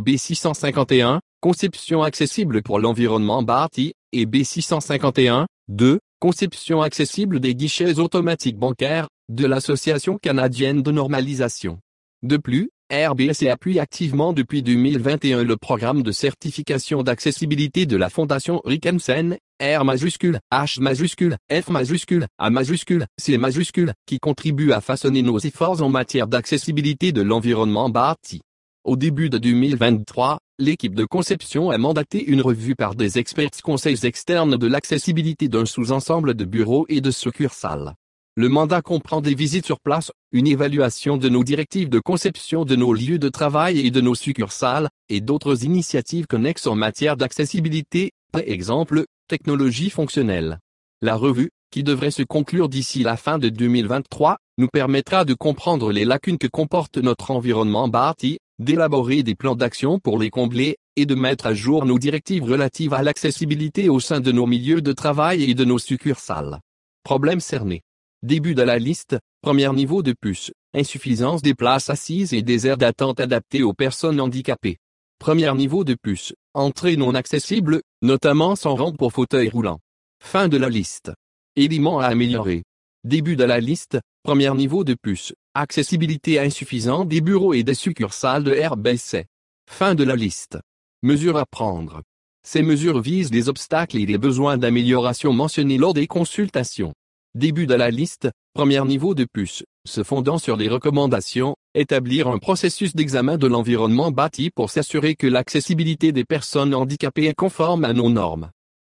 B651, conception accessible pour l'environnement bâti, et B651-2, conception accessible des guichets automatiques bancaires, de l'Association canadienne de normalisation. De plus, RBC appuie activement depuis 2021 le programme de certification d'accessibilité de la Fondation Rickensen, R majuscule, H majuscule, F majuscule, A majuscule, C majuscule, qui contribue à façonner nos efforts en matière d'accessibilité de l'environnement bâti. Au début de 2023, l'équipe de conception a mandaté une revue par des experts conseils externes de l'accessibilité d'un sous-ensemble de bureaux et de succursales. Le mandat comprend des visites sur place, une évaluation de nos directives de conception de nos lieux de travail et de nos succursales, et d'autres initiatives connexes en matière d'accessibilité, par exemple, technologie fonctionnelle. La revue, qui devrait se conclure d'ici la fin de 2023, nous permettra de comprendre les lacunes que comporte notre environnement bâti, d'élaborer des plans d'action pour les combler, et de mettre à jour nos directives relatives à l'accessibilité au sein de nos milieux de travail et de nos succursales. Problème cerné. Début de la liste, premier niveau de puce, insuffisance des places assises et des aires d'attente adaptées aux personnes handicapées. Premier niveau de puce, entrée non accessible, notamment sans rampe pour fauteuil roulant. Fin de la liste. Éléments à améliorer. Début de la liste, premier niveau de puce, accessibilité insuffisante des bureaux et des succursales de RBC. Fin de la liste. Mesures à prendre. Ces mesures visent les obstacles et les besoins d'amélioration mentionnés lors des consultations. Début de la liste, premier niveau de puce, se fondant sur les recommandations, établir un processus d'examen de l'environnement bâti pour s'assurer que l'accessibilité des personnes handicapées est conforme à nos normes.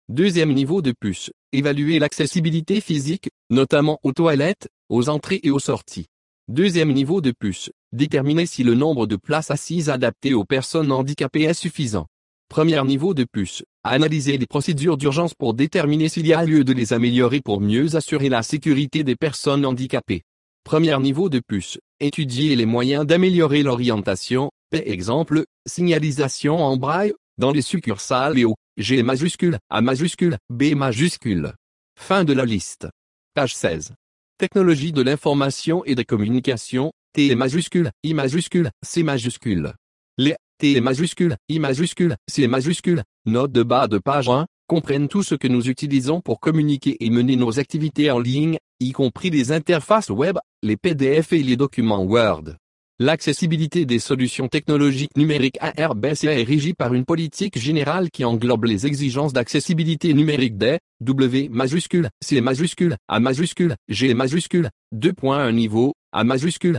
Deuxième niveau de puce, évaluer l'accessibilité physique, notamment aux toilettes, aux entrées et aux sorties. Deuxième niveau de puce, déterminer si le nombre de places assises adaptées aux personnes handicapées est suffisant. Premier niveau de puce, analyser les procédures d'urgence pour déterminer s'il y a lieu de les améliorer pour mieux assurer la sécurité des personnes handicapées. Premier niveau de puce, étudier les moyens d'améliorer l'orientation, par exemple, signalisation en braille, dans les succursales et au G majuscule, A majuscule, B majuscule. Fin de la liste. Page 16. Technologie de l'information et des communications, T majuscule, I majuscule, C majuscule. Les T majuscule, I majuscule, C majuscule, note de bas de page 1, comprennent tout ce que nous utilisons pour communiquer et mener nos activités en ligne, y compris les interfaces web, les PDF et les documents Word. L'accessibilité des solutions technologiques numériques ARBC est régie par une politique générale qui englobe les exigences d'accessibilité numérique des W majuscule, C majuscule, A majuscule, G majuscule, 2.1 niveau, A majuscule,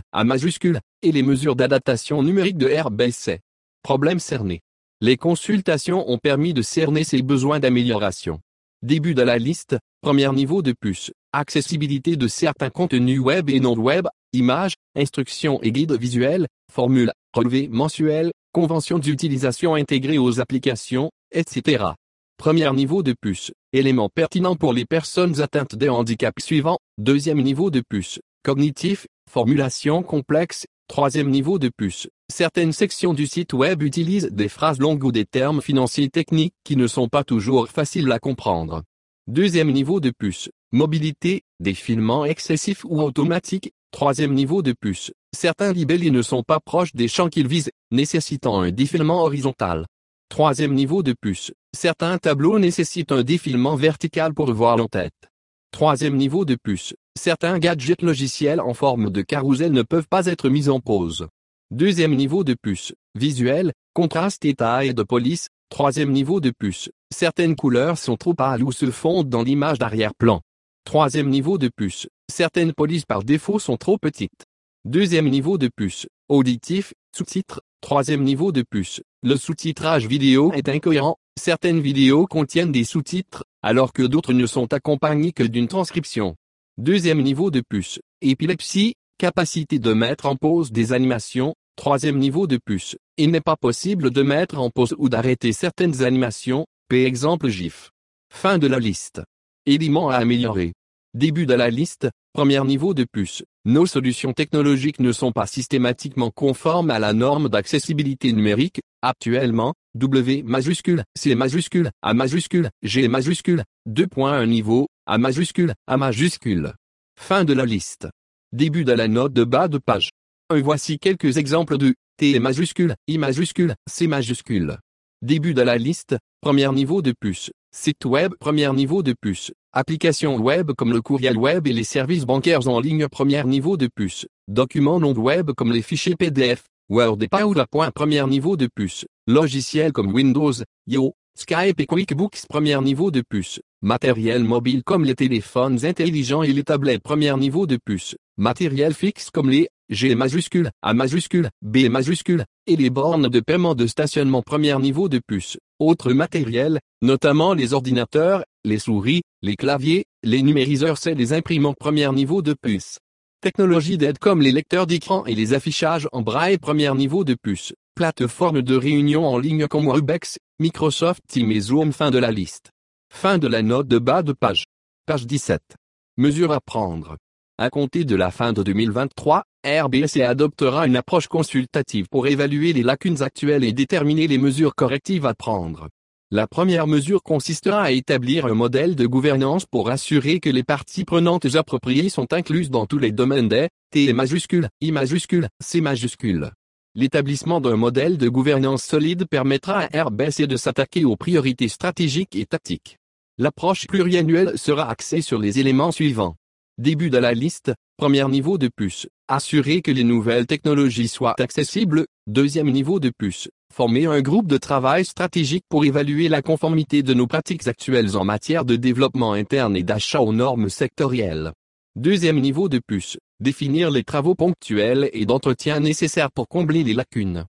et les mesures d'adaptation numérique de RBC. Problème cerné. Les consultations ont permis de cerner ces besoins d'amélioration. Début de la liste, premier niveau de puce, accessibilité de certains contenus web et non web, images, instructions et guides visuels, formules, relevés mensuels, conventions d'utilisation intégrées aux applications, etc. Premier niveau de puce, éléments pertinents pour les personnes atteintes des handicaps suivants. Deuxième niveau de puce, cognitif, formulation complexe. Troisième niveau de puce, certaines sections du site web utilisent des phrases longues ou des termes financiers techniques qui ne sont pas toujours faciles à comprendre. Deuxième niveau de puce, mobilité, défilement excessif ou automatique. Troisième niveau de puce, certains libellés ne sont pas proches des champs qu'ils visent, nécessitant un défilement horizontal. Troisième niveau de puce, certains tableaux nécessitent un défilement vertical pour voir l'en-tête. Troisième niveau de puce, certains gadgets logiciels en forme de carrousel ne peuvent pas être mis en pause. Deuxième niveau de puce, visuel, contraste et taille de police. Troisième niveau de puce, certaines couleurs sont trop pâles ou se fondent dans l'image d'arrière-plan. Troisième niveau de puce, certaines polices par défaut sont trop petites. Deuxième niveau de puce, auditif, sous-titres. Troisième niveau de puce, le sous-titrage vidéo est incohérent. Certaines vidéos contiennent des sous-titres, alors que d'autres ne sont accompagnées que d'une transcription. Deuxième niveau de puce, épilepsie, capacité de mettre en pause des animations. Troisième niveau de puce, il n'est pas possible de mettre en pause ou d'arrêter certaines animations, par exemple GIF. Fin de la liste. Éléments à améliorer. Début de la liste, premier niveau de puce. Nos solutions technologiques ne sont pas systématiquement conformes à la norme d'accessibilité numérique. Actuellement, W majuscule, C majuscule, A majuscule, G majuscule, 2.1 niveau, A majuscule, A majuscule. Fin de la liste. Début de la note de bas de page. Voici quelques exemples de T majuscule, I majuscule, C majuscule. Début de la liste, premier niveau de puce. Site web, premier niveau de puce. Applications web comme le courriel web et les services bancaires en ligne, premier niveau de puce. Documents non web comme les fichiers PDF, Word et PowerPoint, premier niveau de puce. Logiciels comme Windows, Yo, Skype et QuickBooks, premier niveau de puce. Matériel mobile comme les téléphones intelligents et les tablettes, premier niveau de puce. Matériel fixe comme les G majuscule, A majuscule, B majuscule, et les bornes de paiement de stationnement, premier niveau de puce. Autres matériels, notamment les ordinateurs, les souris, les claviers, les numériseurs, c'est les imprimantes, premier niveau de puce. Technologie d'aide comme les lecteurs d'écran et les affichages en braille, premier niveau de puce. Plateforme de réunion en ligne comme Webex, Microsoft Teams et Zoom. Fin de la liste. Fin de la note de bas de page. Page 17. Mesures à prendre. À compter de la fin de 2023, RBC adoptera une approche consultative pour évaluer les lacunes actuelles et déterminer les mesures correctives à prendre. La première mesure consistera à établir un modèle de gouvernance pour assurer que les parties prenantes appropriées sont incluses dans tous les domaines des T majuscule, I majuscule, C majuscule. L'établissement d'un modèle de gouvernance solide permettra à RBC de s'attaquer aux priorités stratégiques et tactiques. L'approche pluriannuelle sera axée sur les éléments suivants. Début de la liste, premier niveau de puce, assurer que les nouvelles technologies soient accessibles. Deuxième niveau de puce, former un groupe de travail stratégique pour évaluer la conformité de nos pratiques actuelles en matière de développement interne et d'achat aux normes sectorielles. Deuxième niveau de puce, définir les travaux ponctuels et d'entretien nécessaires pour combler les lacunes.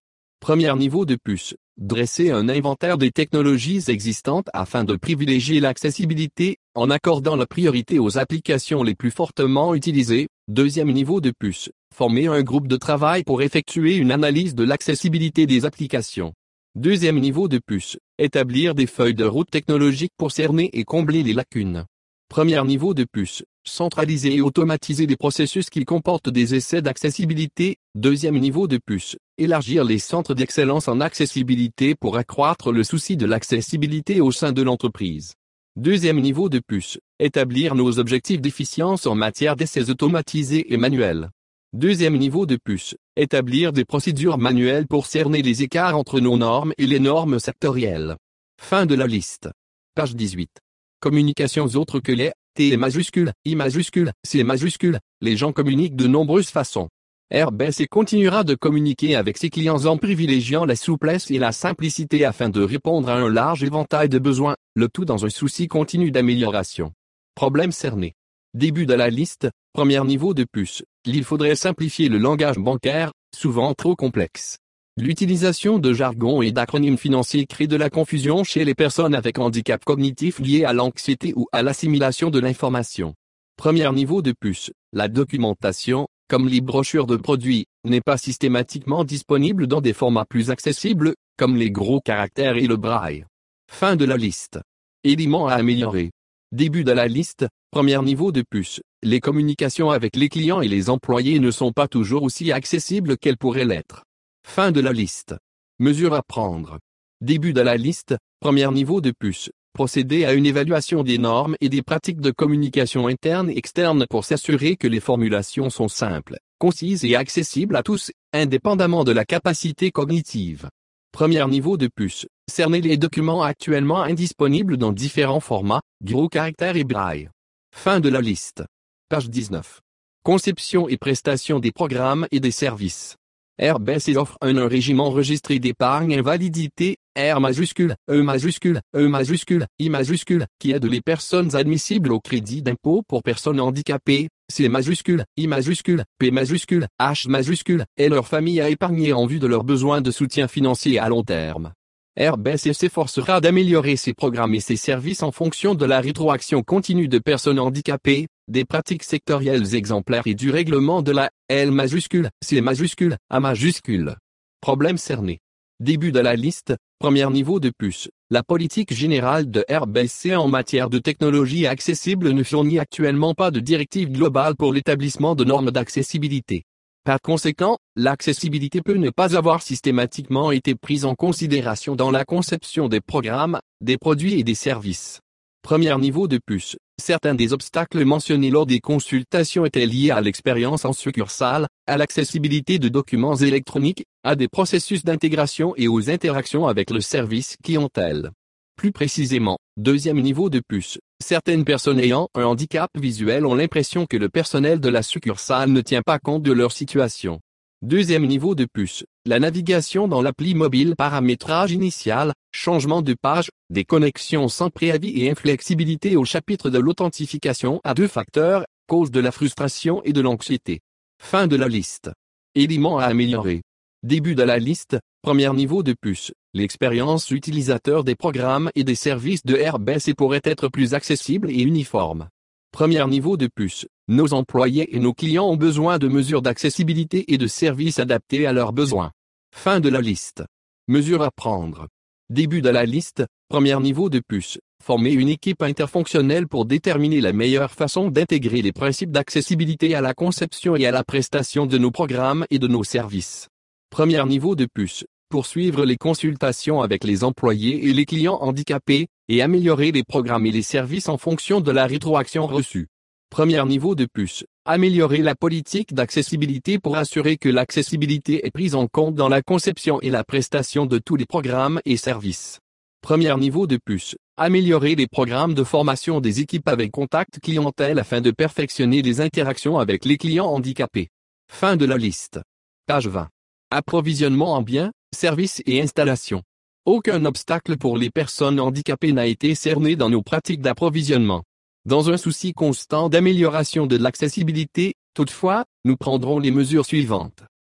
Premier niveau de puce. Dresser un inventaire des technologies existantes afin de privilégier l'accessibilité, en accordant la priorité aux applications les plus fortement utilisées. Deuxième niveau de puce. Former un groupe de travail pour effectuer une analyse de l'accessibilité des applications. Deuxième niveau de puce. Établir des feuilles de route technologiques pour cerner et combler les lacunes. Premier niveau de puce. Centraliser et automatiser les processus qui comportent des essais d'accessibilité. Deuxième niveau de puce. Élargir les centres d'excellence en accessibilité pour accroître le souci de l'accessibilité au sein de l'entreprise. Deuxième niveau de puce. Établir nos objectifs d'efficience en matière d'essais automatisés et manuels. Deuxième niveau de puce. Établir des procédures manuelles pour cerner les écarts entre nos normes et les normes sectorielles. Fin de la liste. Page 18. Communications autres que les T majuscule, I majuscule, C majuscule. Les gens communiquent de nombreuses façons. RBC continuera de communiquer avec ses clients en privilégiant la souplesse et la simplicité afin de répondre à un large éventail de besoins, le tout dans un souci continu d'amélioration. Problème cerné. Début de la liste. Premier niveau de puce. Il faudrait simplifier le langage bancaire, souvent trop complexe. L'utilisation de jargon et d'acronymes financiers crée de la confusion chez les personnes avec handicap cognitif lié à l'anxiété ou à l'assimilation de l'information. Premier niveau de puce. La documentation, comme les brochures de produits, n'est pas systématiquement disponible dans des formats plus accessibles, comme les gros caractères et le braille. Fin de la liste. Éléments à améliorer. Début de la liste. Premier niveau de puce. Les communications avec les clients et les employés ne sont pas toujours aussi accessibles qu'elles pourraient l'être. Fin de la liste. Mesures à prendre. Début de la liste. Premier niveau de puce. Procéder à une évaluation des normes et des pratiques de communication interne et externe pour s'assurer que les formulations sont simples, concises et accessibles à tous, indépendamment de la capacité cognitive. Premier niveau de puce. Cerner les documents actuellement indisponibles dans différents formats, gros caractères et braille. Fin de la liste. Page 19. Conception et prestation des programmes et des services. RBC offre un régime enregistré d'épargne invalidité, R majuscule, E majuscule, E majuscule, I majuscule, qui aide les personnes admissibles au crédit d'impôt pour personnes handicapées, C majuscule, I majuscule, P majuscule, H majuscule, et leur famille à épargner en vue de leurs besoins de soutien financier à long terme. RBC s'efforcera d'améliorer ses programmes et ses services en fonction de la rétroaction continue de personnes handicapées, des pratiques sectorielles exemplaires et du règlement de la L majuscule, C majuscule, A majuscule. Problème cerné. Début de la liste. Premier niveau de puce. La politique générale de RBC en matière de technologie accessible ne fournit actuellement pas de directive globale pour l'établissement de normes d'accessibilité. Par conséquent, l'accessibilité peut ne pas avoir systématiquement été prise en considération dans la conception des programmes, des produits et des services. Premier niveau de puce. Certains des obstacles mentionnés lors des consultations étaient liés à l'expérience en succursale, à l'accessibilité de documents électroniques, à des processus d'intégration et aux interactions avec le service clientèle. Plus précisément, deuxième niveau de puce. Certaines personnes ayant un handicap visuel ont l'impression que le personnel de la succursale ne tient pas compte de leur situation. Deuxième niveau de puce. La navigation dans l'appli mobile, paramétrage initial, changement de page, déconnexion sans préavis et inflexibilité au chapitre de l'authentification à deux facteurs, cause de la frustration et de l'anxiété. Fin de la liste. Éléments à améliorer. Début de la liste. Premier niveau de puce. L'expérience utilisateur des programmes et des services de RBC pourrait être plus accessible et uniforme. Premier niveau de puce. Nos employés et nos clients ont besoin de mesures d'accessibilité et de services adaptés à leurs besoins. Fin de la liste. Mesures à prendre. Début de la liste. Premier niveau de puce. Former une équipe interfonctionnelle pour déterminer la meilleure façon d'intégrer les principes d'accessibilité à la conception et à la prestation de nos programmes et de nos services. Premier niveau de puce. Poursuivre les consultations avec les employés et les clients handicapés, et améliorer les programmes et les services en fonction de la rétroaction reçue. Premier niveau de puce. Améliorer la politique d'accessibilité pour assurer que l'accessibilité est prise en compte dans la conception et la prestation de tous les programmes et services. Premier niveau de puce. Améliorer les programmes de formation des équipes avec contact clientèle afin de perfectionner les interactions avec les clients handicapés. Fin de la liste. Page 20. Approvisionnement en biens, services et installations. Aucun obstacle pour les personnes handicapées n'a été cerné dans nos pratiques d'approvisionnement. Dans un souci constant d'amélioration de l'accessibilité, toutefois, nous prendrons les mesures suivantes.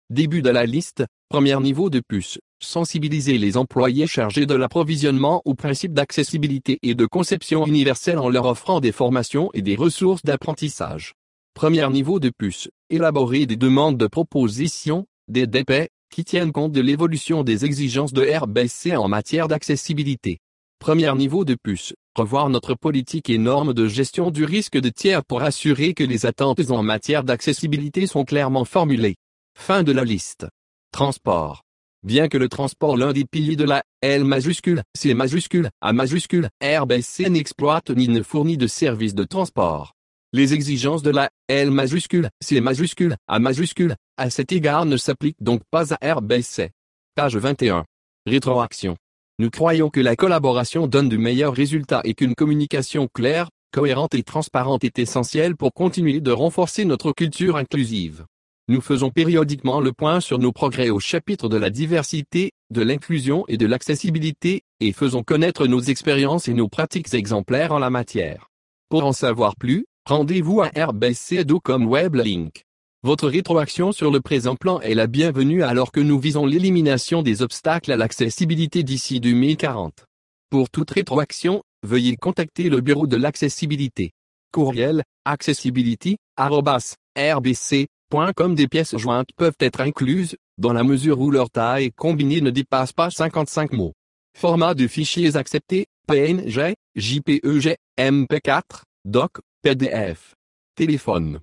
Début de la liste, premier niveau de puce, sensibiliser les employés chargés de l'approvisionnement au principe d'accessibilité et de conception universelle en leur offrant des formations et des ressources d'apprentissage. Premier niveau de puce, élaborer des demandes de proposition, des DP, qui tiennent compte de l'évolution des exigences de RBC en matière d'accessibilité. Premier niveau de puce, revoir notre politique et normes de gestion du risque de tiers pour assurer que les attentes en matière d'accessibilité sont clairement formulées. Fin de la liste. Transport. Bien que le transport l'un des piliers de la L majuscule, C majuscule, A majuscule, RBC n'exploite ni ne fournit de services de transport. Les exigences de la L majuscule, C majuscule, A majuscule, à cet égard ne s'appliquent donc pas à RBC. Page 21. Rétroaction. Nous croyons que la collaboration donne de meilleurs résultats et qu'une communication claire, cohérente et transparente est essentielle pour continuer de renforcer notre culture inclusive. Nous faisons périodiquement le point sur nos progrès au chapitre de la diversité, de l'inclusion et de l'accessibilité, et faisons connaître nos expériences et nos pratiques exemplaires en la matière. Pour en savoir plus, rendez-vous à rbc.edu.com web link. Votre rétroaction sur le présent plan est la bienvenue alors que nous visons l'élimination des obstacles à l'accessibilité d'ici 2040. Pour toute rétroaction, veuillez contacter le bureau de l'accessibilité. Courriel, accessibility@rbc.com. Des pièces jointes peuvent être incluses, dans la mesure où leur taille combinée ne dépasse pas 55 mots. Format de fichiers accepté, PNG, JPEG, MP4, DOC, PDF. Téléphone.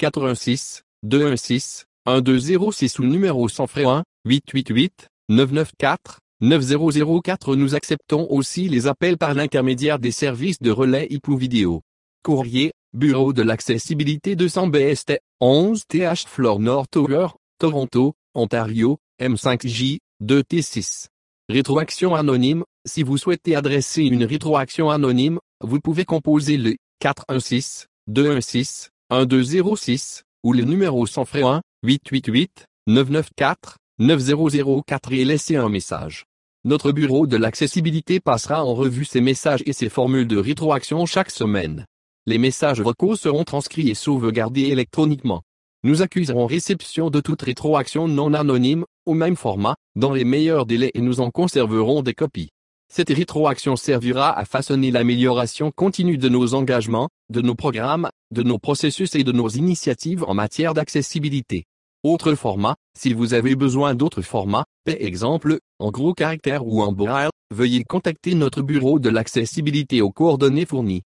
86 216 1206 ou numéro sans frais 1 888 994 9004. Nous acceptons aussi les appels par l'intermédiaire des services de relais IP ou vidéo. Courrier, Bureau de l'accessibilité 200 BST, 11 TH Floor North Tower, Toronto, Ontario, M5J, 2T6. Rétroaction anonyme. Si vous souhaitez adresser une rétroaction anonyme, vous pouvez composer le 416 216 1206 ou le numéro sans frais 1 888 994 9004 et laisser un message. Notre bureau de l'accessibilité passera en revue ces messages et ces formules de rétroaction chaque semaine. Les messages vocaux seront transcrits et sauvegardés électroniquement. Nous accuserons réception de toute rétroaction non anonyme, au même format, dans les meilleurs délais et nous en conserverons des copies. Cette rétroaction servira à façonner l'amélioration continue de nos engagements, de nos programmes, de nos processus et de nos initiatives en matière d'accessibilité. Autre format, si vous avez besoin d'autres formats, par exemple, en gros caractères ou en braille, veuillez contacter notre bureau de l'accessibilité aux coordonnées fournies.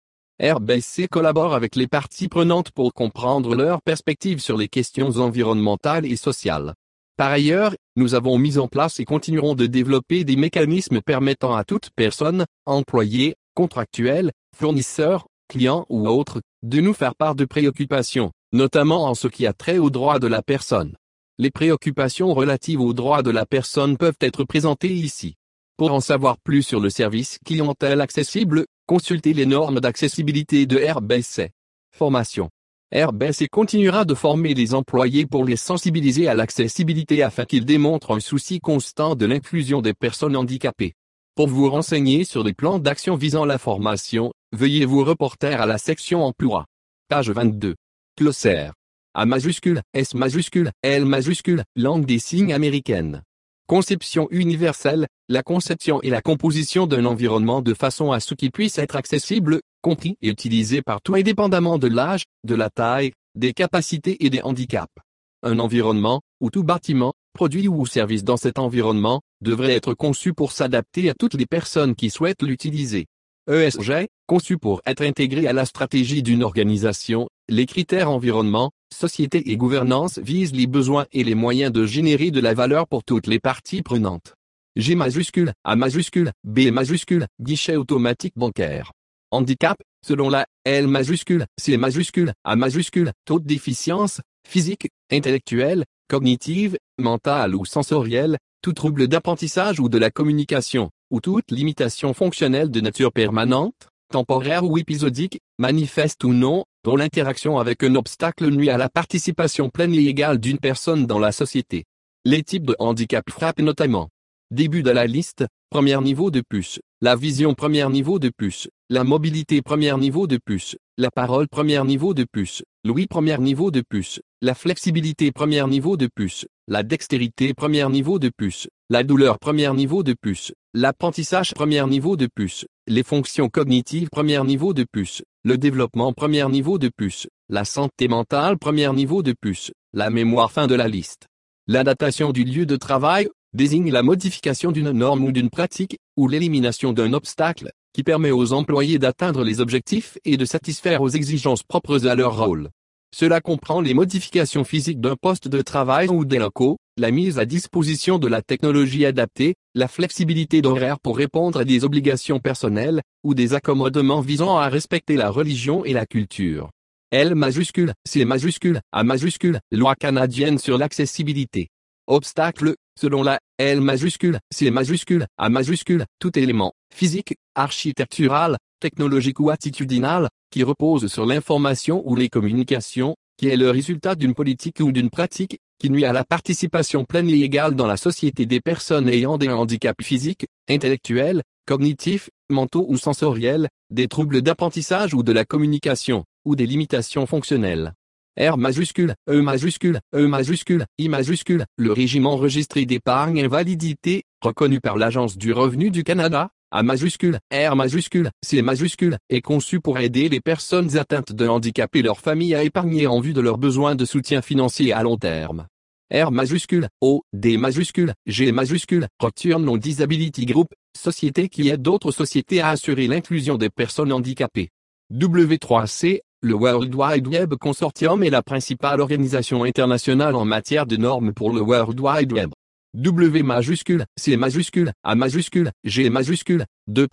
RBC collabore avec les parties prenantes pour comprendre leurs perspectives sur les questions environnementales et sociales. Par ailleurs, nous avons mis en place et continuerons de développer des mécanismes permettant à toute personne, employé, contractuel, fournisseur, client ou autre, de nous faire part de préoccupations, notamment en ce qui a trait aux droits de la personne. Les préoccupations relatives aux droits de la personne peuvent être présentées ici. Pour en savoir plus sur le service clientèle accessible, consultez les normes d'accessibilité de RBC. Formation. RBC continuera de former les employés pour les sensibiliser à l'accessibilité afin qu'ils démontrent un souci constant de l'inclusion des personnes handicapées. Pour vous renseigner sur les plans d'action visant la formation, veuillez vous reporter à la section emploi. Page 22. Glossaire. A majuscule, S majuscule, L majuscule, langue des signes américaine. Conception universelle, la conception et la composition d'un environnement de façon à ce qu'il puisse être accessible, compris et utilisé par tout indépendamment de l'âge, de la taille, des capacités et des handicaps. Un environnement, ou tout bâtiment, produit ou service dans cet environnement, devrait être conçu pour s'adapter à toutes les personnes qui souhaitent l'utiliser. ESG, conçu pour être intégré à la stratégie d'une organisation, les critères environnement, société et gouvernance visent les besoins et les moyens de générer de la valeur pour toutes les parties prenantes. G majuscule, A majuscule, B majuscule, guichet automatique bancaire. Handicap, selon la L majuscule, C majuscule, A majuscule, taux de déficience, physique, intellectuelle, cognitive, mentale ou sensorielle, tout trouble d'apprentissage ou de la communication, ou toute limitation fonctionnelle de nature permanente, temporaire ou épisodique, manifeste ou non, dont l'interaction avec un obstacle nuit à la participation pleine et égale d'une personne dans la société. Les types de handicap frappent notamment Début de la liste, premier niveau de plus, la vision premier niveau de plus, la mobilité premier niveau de plus, la parole premier niveau de plus, l'ouïe premier niveau de plus, la flexibilité premier niveau de plus, la dextérité premier niveau de plus, la douleur premier niveau de plus, l'apprentissage premier niveau de plus, les fonctions cognitives premier niveau de plus, le développement premier niveau de plus, la santé mentale premier niveau de plus, la mémoire fin de la liste. L'adaptation du lieu de travail désigne la modification d'une norme ou d'une pratique, ou l'élimination d'un obstacle, qui permet aux employés d'atteindre les objectifs et de satisfaire aux exigences propres à leur rôle. Cela comprend les modifications physiques d'un poste de travail ou des locaux, la mise à disposition de la technologie adaptée, la flexibilité d'horaire pour répondre à des obligations personnelles, ou des accommodements visant à respecter la religion et la culture. L majuscule, C majuscule, A majuscule, loi canadienne sur l'accessibilité. Obstacle, selon la L majuscule, C majuscule, A majuscule, tout élément, physique, architectural, technologique ou attitudinal, qui repose sur l'information ou les communications, qui est le résultat d'une politique ou d'une pratique, qui nuit à la participation pleine et égale dans la société des personnes ayant des handicaps physiques, intellectuels, cognitifs, mentaux ou sensoriels, des troubles d'apprentissage ou de la communication, ou des limitations fonctionnelles. R majuscule, E majuscule, E majuscule, I majuscule, le régime enregistré d'épargne invalidité, reconnu par l'Agence du revenu du Canada, A majuscule, R majuscule, C majuscule, est conçu pour aider les personnes atteintes de handicap et leurs familles à épargner en vue de leurs besoins de soutien financier à long terme. R majuscule, O, D majuscule, G majuscule, Return on Disability Group, société qui aide d'autres sociétés à assurer l'inclusion des personnes handicapées. W3C, le World Wide Web Consortium est la principale organisation internationale en matière de normes pour le World Wide Web. W majuscule, C majuscule, A majuscule, G majuscule,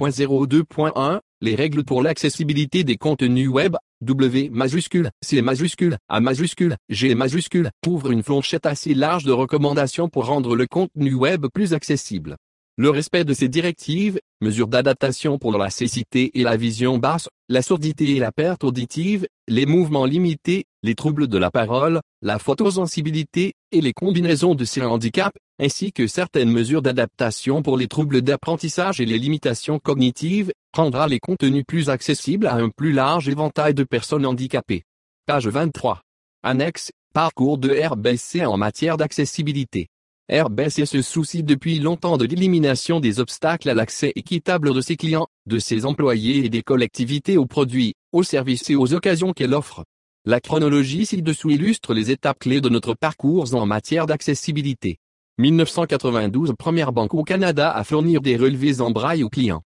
2.0.2.1, les règles pour l'accessibilité des contenus web, W majuscule, C majuscule, A majuscule, G majuscule, ouvre une fourchette assez large de recommandations pour rendre le contenu web plus accessible. Le respect de ces directives, mesures d'adaptation pour la cécité et la vision basse, la surdité et la perte auditive, les mouvements limités, les troubles de la parole, la photosensibilité, et les combinaisons de ces handicaps, ainsi que certaines mesures d'adaptation pour les troubles d'apprentissage et les limitations cognitives, rendra les contenus plus accessibles à un plus large éventail de personnes handicapées. Page 23. Annexe, parcours de RBC en matière d'accessibilité. RBC se soucie depuis longtemps de l'élimination des obstacles à l'accès équitable de ses clients, de ses employés et des collectivités aux produits, aux services et aux occasions qu'elle offre. La chronologie ci-dessous illustre les étapes clés de notre parcours en matière d'accessibilité. 1992 Première banque au Canada à fournir des relevés en braille aux clients.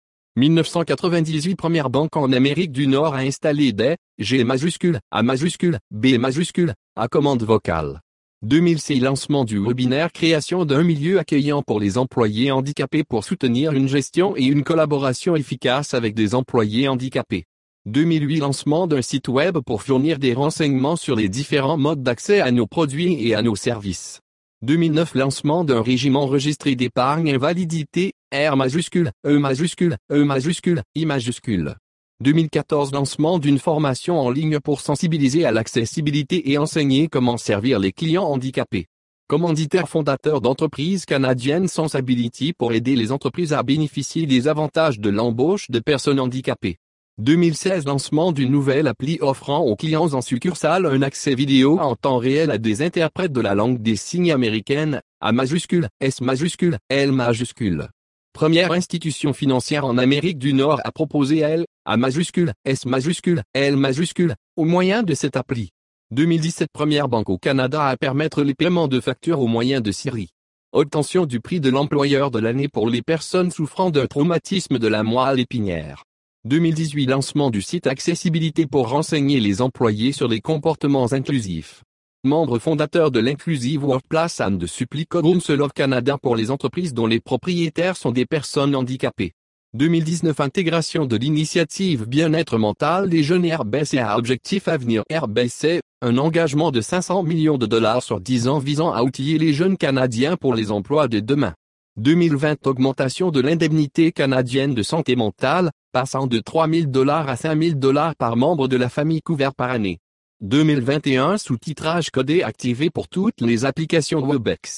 1998 Première banque en Amérique du Nord à installer des G majuscule, A majuscule, B majuscule, à commande vocale. 2006 Lancement du webinaire Création d'un milieu accueillant pour les employés handicapés pour soutenir une gestion et une collaboration efficace avec des employés handicapés. 2008 Lancement d'un site web pour fournir des renseignements sur les différents modes d'accès à nos produits et à nos services. 2009 Lancement d'un régime enregistré d'épargne invalidité, R majuscule, E majuscule, E majuscule, I majuscule. 2014 Lancement d'une formation en ligne pour sensibiliser à l'accessibilité et enseigner comment servir les clients handicapés. Commanditaire fondateur d'entreprises canadiennes Sensability pour aider les entreprises à bénéficier des avantages de l'embauche de personnes handicapées. 2016 Lancement d'une nouvelle appli offrant aux clients en succursale un accès vidéo en temps réel à des interprètes de la langue des signes américaine, A majuscule, S majuscule, L majuscule. Première institution financière en Amérique du Nord à proposer elle, A majuscule, S majuscule, L majuscule, au moyen de cette appli. 2017 Première banque au Canada à permettre les paiements de factures au moyen de Siri. Obtention du prix de l'employeur de l'année pour les personnes souffrant d'un traumatisme de la moelle épinière. 2018 Lancement du site Accessibilité pour renseigner les employés sur les comportements inclusifs. Membre fondateur de l'Inclusive Workplace and de Supply Council of Canada pour les entreprises dont les propriétaires sont des personnes handicapées. 2019 Intégration de l'initiative Bien-être mental des jeunes RBC à Objectif Avenir RBC, un engagement de 500 millions de dollars sur 10 ans visant à outiller les jeunes Canadiens pour les emplois de demain. 2020 Augmentation de l'indemnité canadienne de santé mentale, passant de 3 000 $ à 5 000 $ par membre de la famille couvert par année. 2021 Sous-titrage codé activé pour toutes les applications Webex.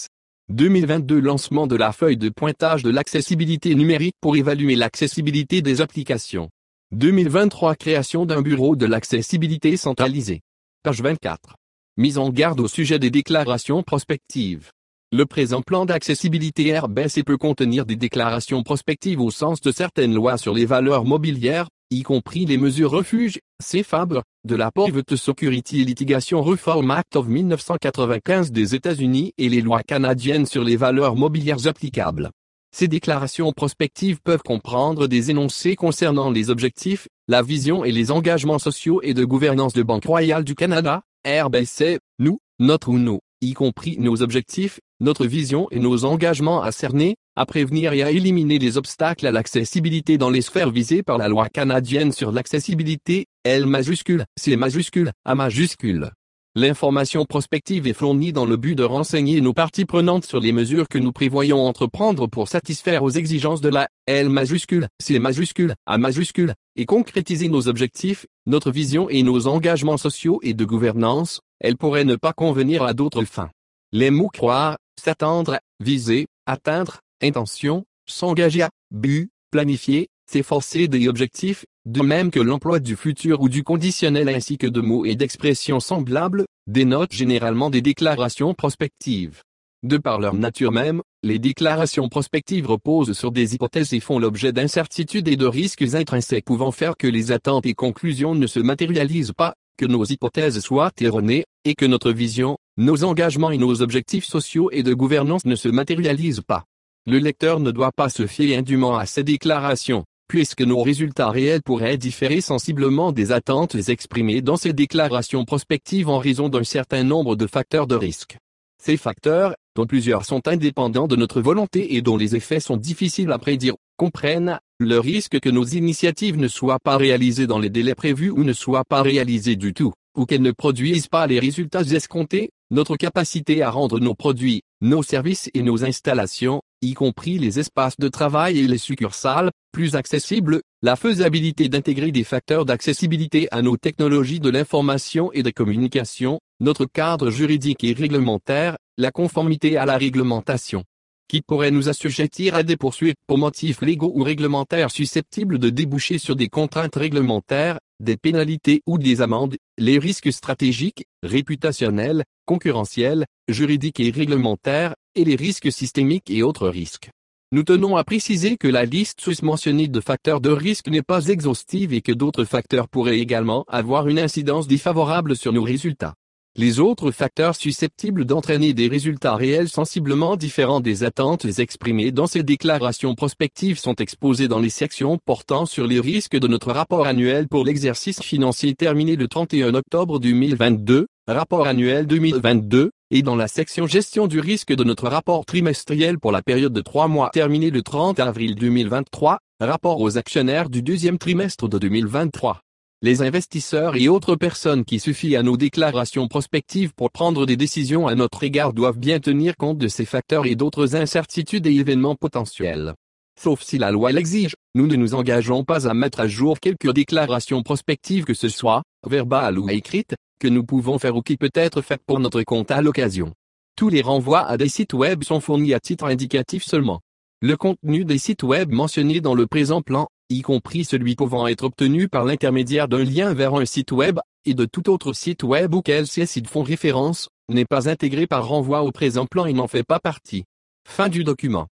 2022 Lancement de la feuille de pointage de l'accessibilité numérique pour évaluer l'accessibilité des applications. 2023 Création d'un bureau de l'accessibilité centralisé. Page 24. Mise en garde au sujet des déclarations prospectives. Le présent plan d'accessibilité RBC peut contenir des déclarations prospectives au sens de certaines lois sur les valeurs mobilières, y compris les mesures refuge, CFAB, de la Private Security Litigation Reform Act of 1995 des États-Unis et les lois canadiennes sur les valeurs mobilières applicables. Ces déclarations prospectives peuvent comprendre des énoncés concernant les objectifs, la vision et les engagements sociaux et de gouvernance de Banque Royale du Canada, RBC, nous, notre ou nos, y compris nos objectifs, notre vision et nos engagements à cerner, à prévenir et à éliminer les obstacles à l'accessibilité dans les sphères visées par la loi canadienne sur l'accessibilité, L majuscule, C majuscule, A majuscule. L'information prospective est fournie dans le but de renseigner nos parties prenantes sur les mesures que nous prévoyons entreprendre pour satisfaire aux exigences de la L majuscule, C majuscule, A majuscule, et concrétiser nos objectifs, notre vision et nos engagements sociaux et de gouvernance. Elle pourrait ne pas convenir à d'autres fins. Les mots croire, s'attendre, viser, atteindre, intention, s'engager à, but, planifier, s'efforcer des objectifs, de même que l'emploi du futur ou du conditionnel ainsi que de mots et d'expressions semblables, dénotent généralement des déclarations prospectives. De par leur nature même, les déclarations prospectives reposent sur des hypothèses et font l'objet d'incertitudes et de risques intrinsèques pouvant faire que les attentes et conclusions ne se matérialisent pas, que nos hypothèses soient erronées, et que notre vision, nos engagements et nos objectifs sociaux et de gouvernance ne se matérialisent pas. Le lecteur ne doit pas se fier indûment à ces déclarations, puisque nos résultats réels pourraient différer sensiblement des attentes exprimées dans ces déclarations prospectives en raison d'un certain nombre de facteurs de risque. Ces facteurs, dont plusieurs sont indépendants de notre volonté et dont les effets sont difficiles à prédire, comprennent le risque que nos initiatives ne soient pas réalisées dans les délais prévus ou ne soient pas réalisées du tout, ou qu'elles ne produisent pas les résultats escomptés, notre capacité à rendre nos produits, nos services et nos installations, y compris les espaces de travail et les succursales, plus accessibles, la faisabilité d'intégrer des facteurs d'accessibilité à nos technologies de l'information et des communications, notre cadre juridique et réglementaire, la conformité à la réglementation, qui pourrait nous assujettir à des poursuites pour motifs légaux ou réglementaires susceptibles de déboucher sur des contraintes réglementaires, des pénalités ou des amendes, les risques stratégiques, réputationnels, concurrentiels, juridiques et réglementaires, et les risques systémiques et autres risques. Nous tenons à préciser que la liste susmentionnée de facteurs de risque n'est pas exhaustive et que d'autres facteurs pourraient également avoir une incidence défavorable sur nos résultats. Les autres facteurs susceptibles d'entraîner des résultats réels sensiblement différents des attentes exprimées dans ces déclarations prospectives sont exposés dans les sections portant sur les risques de notre rapport annuel pour l'exercice financier terminé le 31 octobre 2022, rapport annuel 2022, et dans la section gestion du risque de notre rapport trimestriel pour la période de 3 mois terminé le 30 avril 2023, rapport aux actionnaires du deuxième trimestre de 2023. Les investisseurs et autres personnes qui se fient à nos déclarations prospectives pour prendre des décisions à notre égard doivent bien tenir compte de ces facteurs et d'autres incertitudes et événements potentiels. Sauf si la loi l'exige, nous ne nous engageons pas à mettre à jour quelque déclaration prospective que ce soit, verbale ou écrite, que nous pouvons faire ou qui peut être faite pour notre compte à l'occasion. Tous les renvois à des sites web sont fournis à titre indicatif seulement. Le contenu des sites web mentionnés dans le présent plan, y compris celui pouvant être obtenu par l'intermédiaire d'un lien vers un site web, et de tout autre site web auquel ces sites font référence, n'est pas intégré par renvoi au présent plan et n'en fait pas partie. Fin du document.